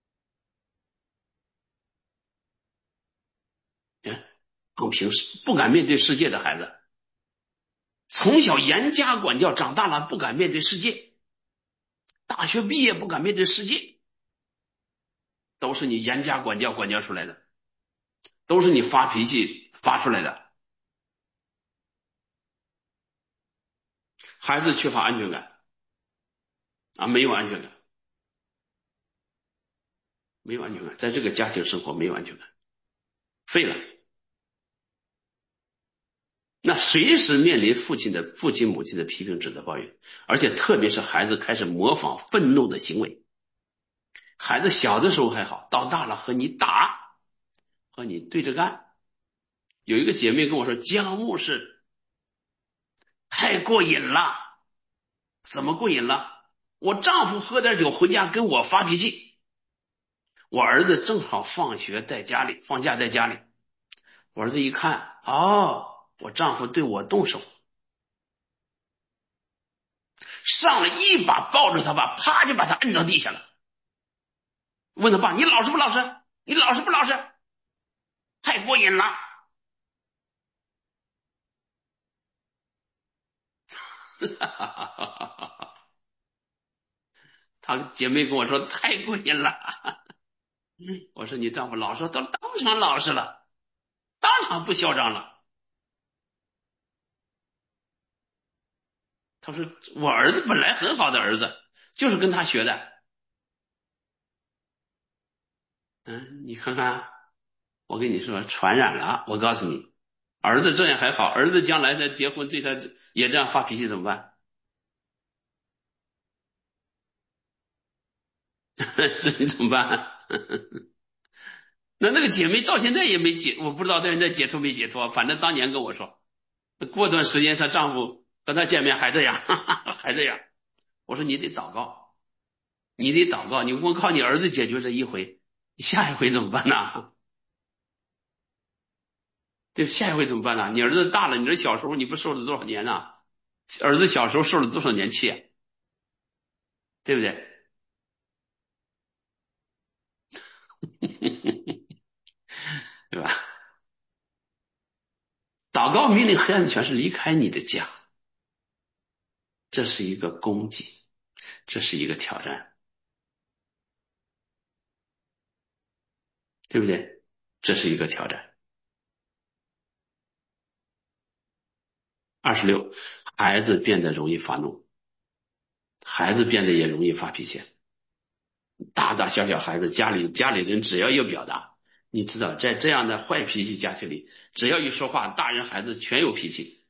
不平不敢面对世界的孩子，从小严加管教，长大了不敢面对世界，大学毕业不敢面对世界，都是你严加管教出来的，都是你发脾气发出来的。孩子缺乏安全感啊，没有安全感，没有安全感，在这个家庭生活没有安全感，废了。那随时面临父亲母亲的批评指责抱怨，而且特别是孩子开始模仿愤怒的行为。孩子小的时候还好，到大了和你打，和你对着干。有一个姐妹跟我说，江牧师太过瘾了。怎么过瘾了？我丈夫喝点酒回家跟我发脾气，我儿子正好放学在家里，放假在家里，我儿子一看，哦，我丈夫对我动手，上来一把抱着他吧，啪就把他摁到地下了。问他爸：“你老实不老实？你老实不老实？”太过瘾了。她姐妹跟我说太过瘾了。我说你丈夫老实，都当场老实了，当场不嚣张了。他说我儿子本来很好的儿子，就是跟他学的。你看看，我跟你说传染了。我告诉你，儿子这样还好，儿子将来再结婚对他也这样发脾气怎么办？这你怎么办？ 那个姐妹到现在也没解，我不知道到现在解脱没解脱，反正当年跟我说，过段时间她丈夫和她见面还这样，还这样。我说你得祷告，你得祷告，你光靠你儿子解决这一回，下一回怎么办呢？对，下一回怎么办呢？你儿子大了，你这小时候你不受了多少年呢？儿子小时候受了多少年气啊，对不对？对吧？祷告命令黑暗的权势离开你的家，这是一个攻击，这是一个挑战，对不对？这是一个挑战。26，孩子变得容易发怒，孩子变得也容易发脾气，大大小小孩子，家里人只要有表达，你知道，在这样的坏脾气家庭里，只要一说话，大人孩子全有脾气，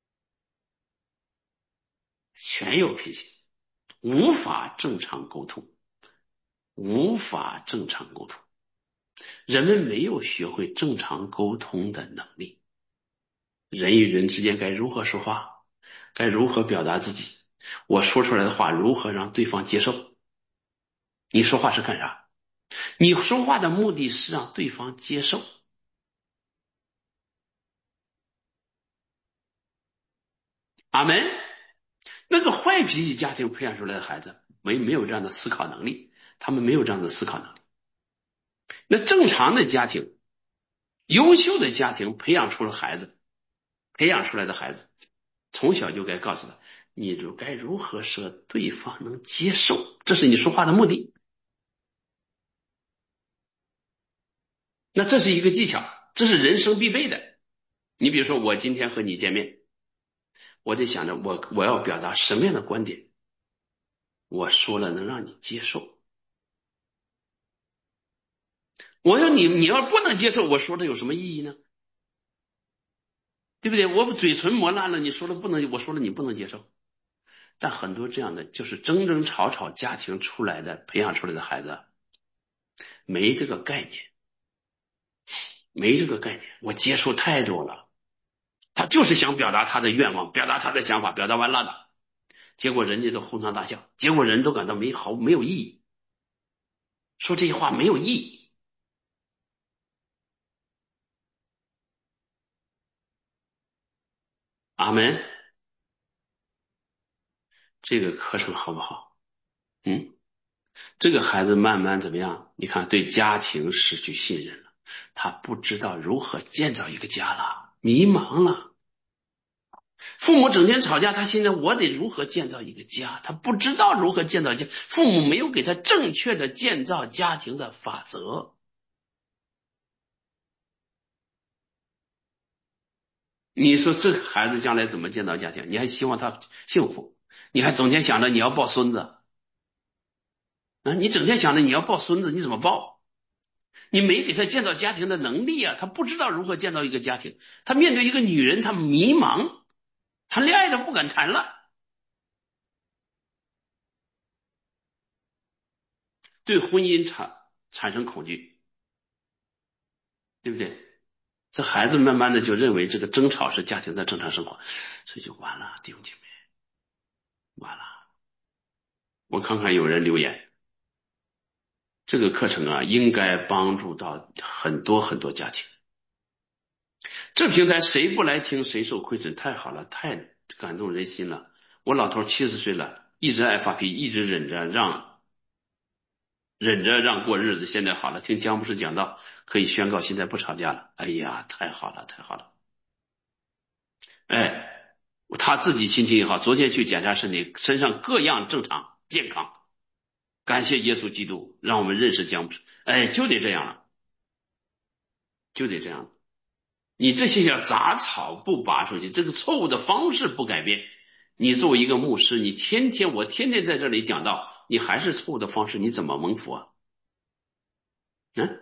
全有脾气，无法正常沟通，无法正常沟通。人们没有学会正常沟通的能力，人与人之间该如何说话，该如何表达自己，我说出来的话如何让对方接受。你说话是干啥？你说话的目的是让对方接受。阿门。那个坏脾气家庭培养出来的孩子没有这样的思考能力，他们没有这样的思考能力。那正常的家庭，优秀的家庭培养出了孩子，培养出来的孩子，从小就该告诉他，你就该如何说对方能接受，这是你说话的目的。那这是一个技巧，这是人生必备的。你比如说，我今天和你见面，我得想着我要表达什么样的观点，我说了能让你接受。我说你要不能接受，我说的有什么意义呢？对不对？我嘴唇磨烂了，你说了不能，我说了你不能接受。但很多这样的就是争争吵吵家庭出来的培养出来的孩子，没这个概念，没这个概念。我接触太多了，他就是想表达他的愿望，表达他的想法，表达完了的，结果人家都哄堂大笑，结果人都感到没有意义，说这些话没有意义。阿门。这个课程好不好？嗯。这个孩子慢慢怎么样？你看，对家庭失去信任了，他不知道如何建造一个家了，迷茫了。父母整天吵架，他现在我得如何建造一个家？他不知道如何建造家，父母没有给他正确的建造家庭的法则。你说这个孩子将来怎么建造家庭？你还希望他幸福？你还整天想着你要抱孙子啊？你整天想着你要抱孙子，你怎么抱？你没给他建造家庭的能力啊，他不知道如何建造一个家庭，他面对一个女人，他迷茫，谈恋爱都不敢谈了，对婚姻产生恐惧，对不对？这孩子慢慢的就认为这个争吵是家庭的正常生活，所以就完了，弟兄姐妹，完了。我看看有人留言，这个课程啊，应该帮助到很多很多家庭。这平台谁不来听谁受亏损，太好了，太感动人心了。我老头70岁了，一直爱发脾气，一直忍着让过日子，现在好了，听姜牧师讲道，可以宣告现在不吵架了。哎呀，太好了，太好了！哎，他自己心情也好，昨天去检查身体，身上各样正常健康，感谢耶稣基督，让我们认识姜牧师。哎，就得这样了，就得这样。你这些小杂草不拔出去，这个错误的方式不改变，你作为一个牧师，我天天在这里讲道，你还是错误的方式，你怎么蒙福啊？嗯。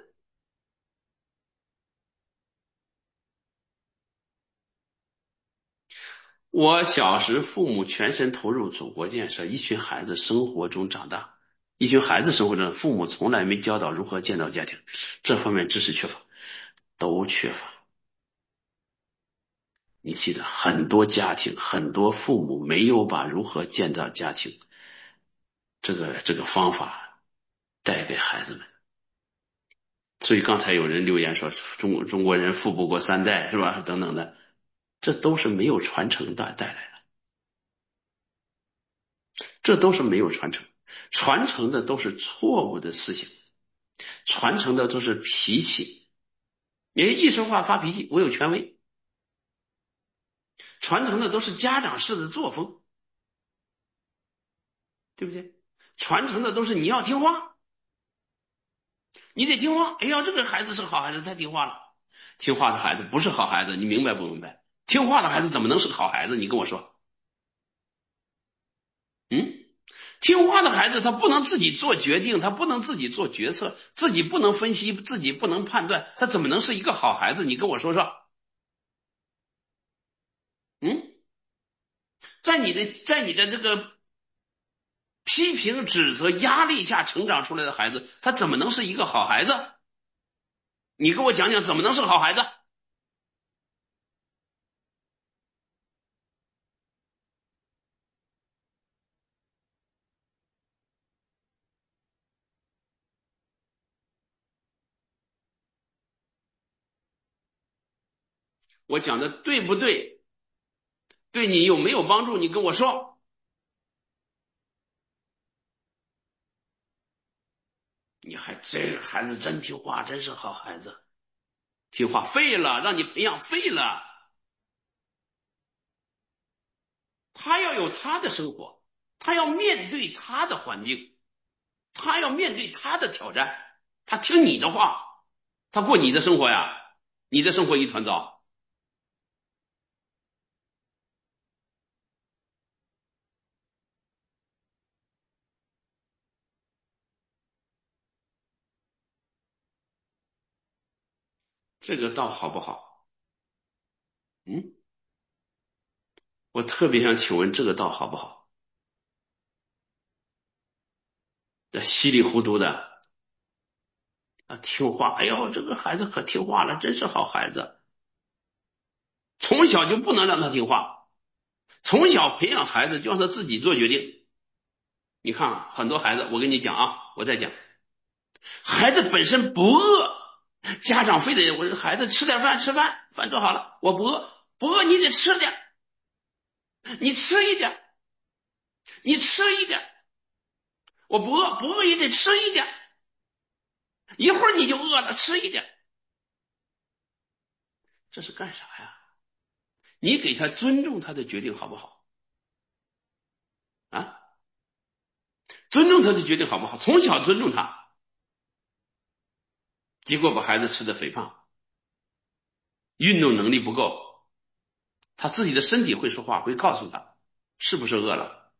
我小时父母全身投入祖国建设，一群孩子生活中长大， 一群孩子生活中，父母从来没教导如何建造家庭，这方面知识缺乏，都缺乏。你记得，很多家庭，很多父母没有把如何建造家庭这个方法带给孩子们。所以刚才有人留言说中国人富不过三代，是吧？等等的，这都是没有传承带来的，这都是没有传承，传承的都是错误的思想，传承的都是脾气。你一说话发脾气，我有权威，传承的都是家长式的作风，对不对？传承的都是你要听话，你得听话。哎呀，这个孩子是好孩子，太听话了。听话的孩子不是好孩子，你明白不明白？听话的孩子怎么能是好孩子？你跟我说，嗯？听话的孩子他不能自己做决定，他不能自己做决策，自己不能分析，自己不能判断，他怎么能是一个好孩子？你跟我说说，嗯？在你的这个批评、指责、压力下成长出来的孩子，他怎么能是一个好孩子？你给我讲讲怎么能是好孩子？我讲的对不对？对你有没有帮助？你跟我说。你还这个孩子真听话，真是好孩子。听话废了，让你培养废了。他要有他的生活，他要面对他的环境，他要面对他的挑战。他听你的话，他过你的生活呀，你的生活一团糟。这个倒好不好？嗯，我特别想请问，这个倒好不好？这稀里糊涂的啊，听话。哎呦，这个孩子可听话了，真是好孩子。从小就不能让他听话，从小培养孩子就让他自己做决定。你看啊，很多孩子，我跟你讲啊，我再讲，孩子本身不饿，家长非得我这孩子吃点饭，吃饭，饭做好了，我不饿，不饿你得吃点，你吃一点，你吃一点，我不饿，不饿也得吃一点，一会儿你就饿了，吃一点，这是干啥呀？你给他尊重他的决定好不好啊？尊重他的决定好不好？从小尊重他，结果把孩子吃的肥胖，运动能力不够，他自己的身体会说话，会告诉他是不是饿了。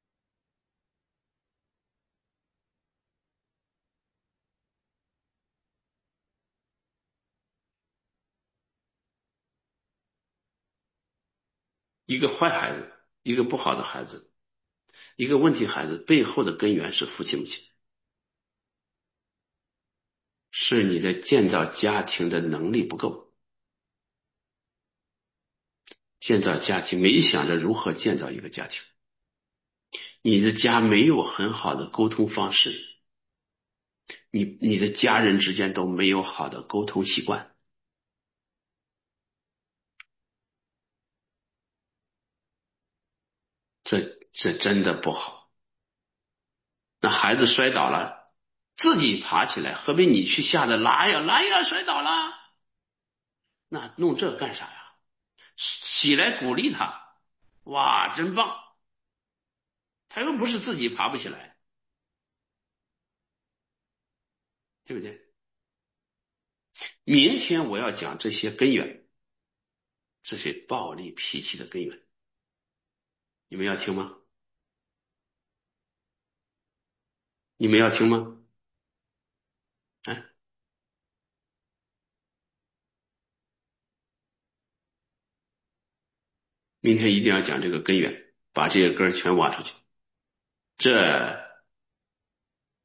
一个坏孩子，一个不好的孩子，一个问题孩子背后的根源是父亲母亲，是你的建造家庭的能力不够，建造家庭没想着如何建造一个家庭，你的家没有很好的沟通方式，你的家人之间都没有好的沟通习惯，这真的不好。那孩子摔倒了，自己爬起来，何必你去吓得拉呀拉呀摔倒了？那弄这干啥呀？起来鼓励他，哇，真棒！他又不是自己爬不起来，对不对？明天我要讲这些根源，这些暴力脾气的根源，你们要听吗？你们要听吗？哎，明天一定要讲这个根源，把这些根全挖出去。这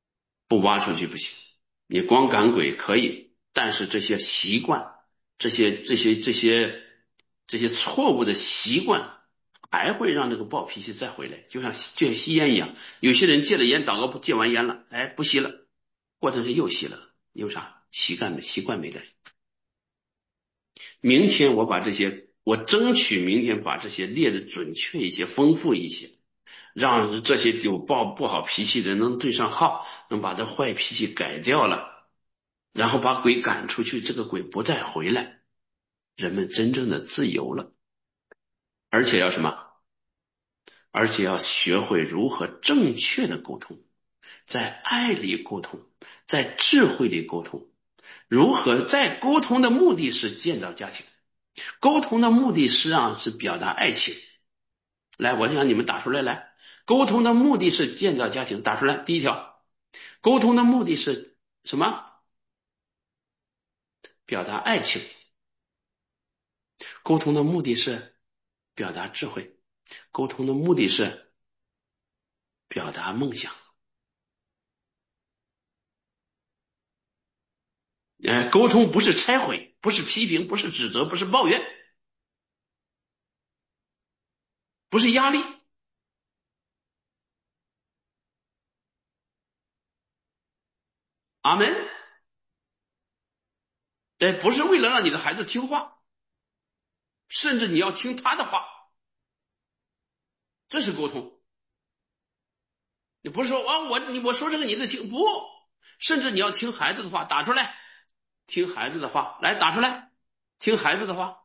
不挖出去不行。你光赶鬼可以，但是这些习惯，这些错误的习惯，还会让这个暴脾气再回来，就像吸烟一样。有些人戒了烟，戒完烟了，哎，不吸了，或者是又吸了，有啥习惯没改。明天我争取明天把这些列的准确一些，丰富一些。让这些有不好脾气的人能对上号，能把这坏脾气改掉了，然后把鬼赶出去，这个鬼不再回来，人们真正的自由了。而且要什么？而且要学会如何正确的沟通，在爱里沟通，在智慧里沟通。如何在沟通的目的是建造家庭，沟通的目的实际上是表达爱情。来，我让你们打出来，来，沟通的目的是建造家庭，打出来。第一条，沟通的目的是什么？表达爱情。沟通的目的是表达智慧。沟通的目的是表达梦想。沟通不是拆毁，不是批评，不是指责，不是抱怨，不是压力。阿门。不是为了让你的孩子听话，甚至你要听他的话，这是沟通。你不是说我说这个你得听，不，甚至你要听孩子的话，打出来，听孩子的话，来打出来，听孩子的话。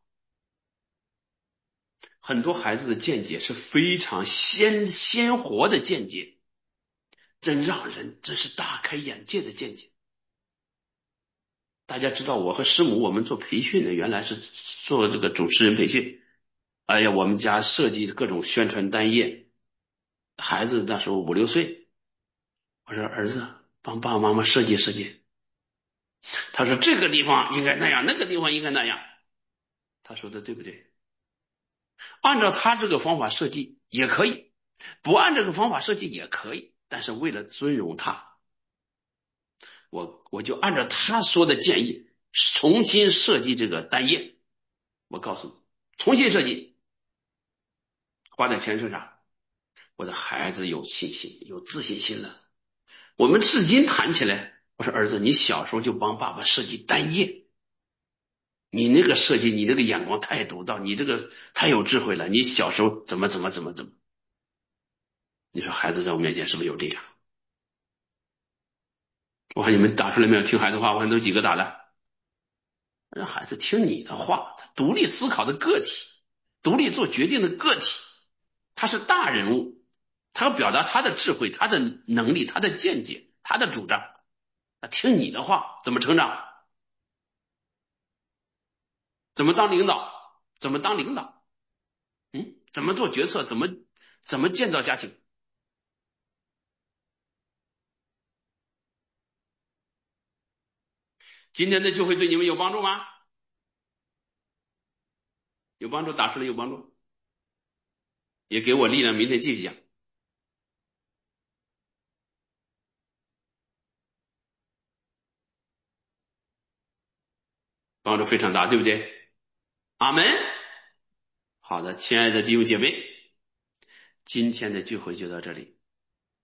很多孩子的见解是非常鲜活的见解，真是大开眼界的见解。大家知道我和师母我们做培训的，原来是做这个主持人培训。哎呀，我们家设计各种宣传单页，孩子那时候5、6岁，我说儿子帮爸爸妈妈设计设计。他说这个地方应该那样，那个地方应该那样。他说的对不对？按照他这个方法设计也可以，不按这个方法设计也可以，但是为了尊荣他，我就按照他说的建议重新设计这个单页。我告诉你，重新设计，花在钱身上，我的孩子有信心，有自信心了。我们至今谈起来，我说儿子，你小时候就帮爸爸设计单页，你那个设计，你那个眼光太独到，你这个太有智慧了。你小时候怎么，你说孩子在我面前是不是有力量？我看你们打出来没有？听孩子话，我看都几个打的。让孩子听你的话，他独立思考的个体，独立做决定的个体，他是大人物，他要表达他的智慧、他的能力、他的见解、他的主张。他听你的话，怎么成长？怎么当领导？怎么当领导？怎么做决策？怎么建造家庭？今天的聚会对你们有帮助吗？有帮助，打出来有帮助，也给我力量，明天继续讲，帮助非常大，对不对？阿门。好的，亲爱的弟兄姐妹，今天的聚会就到这里。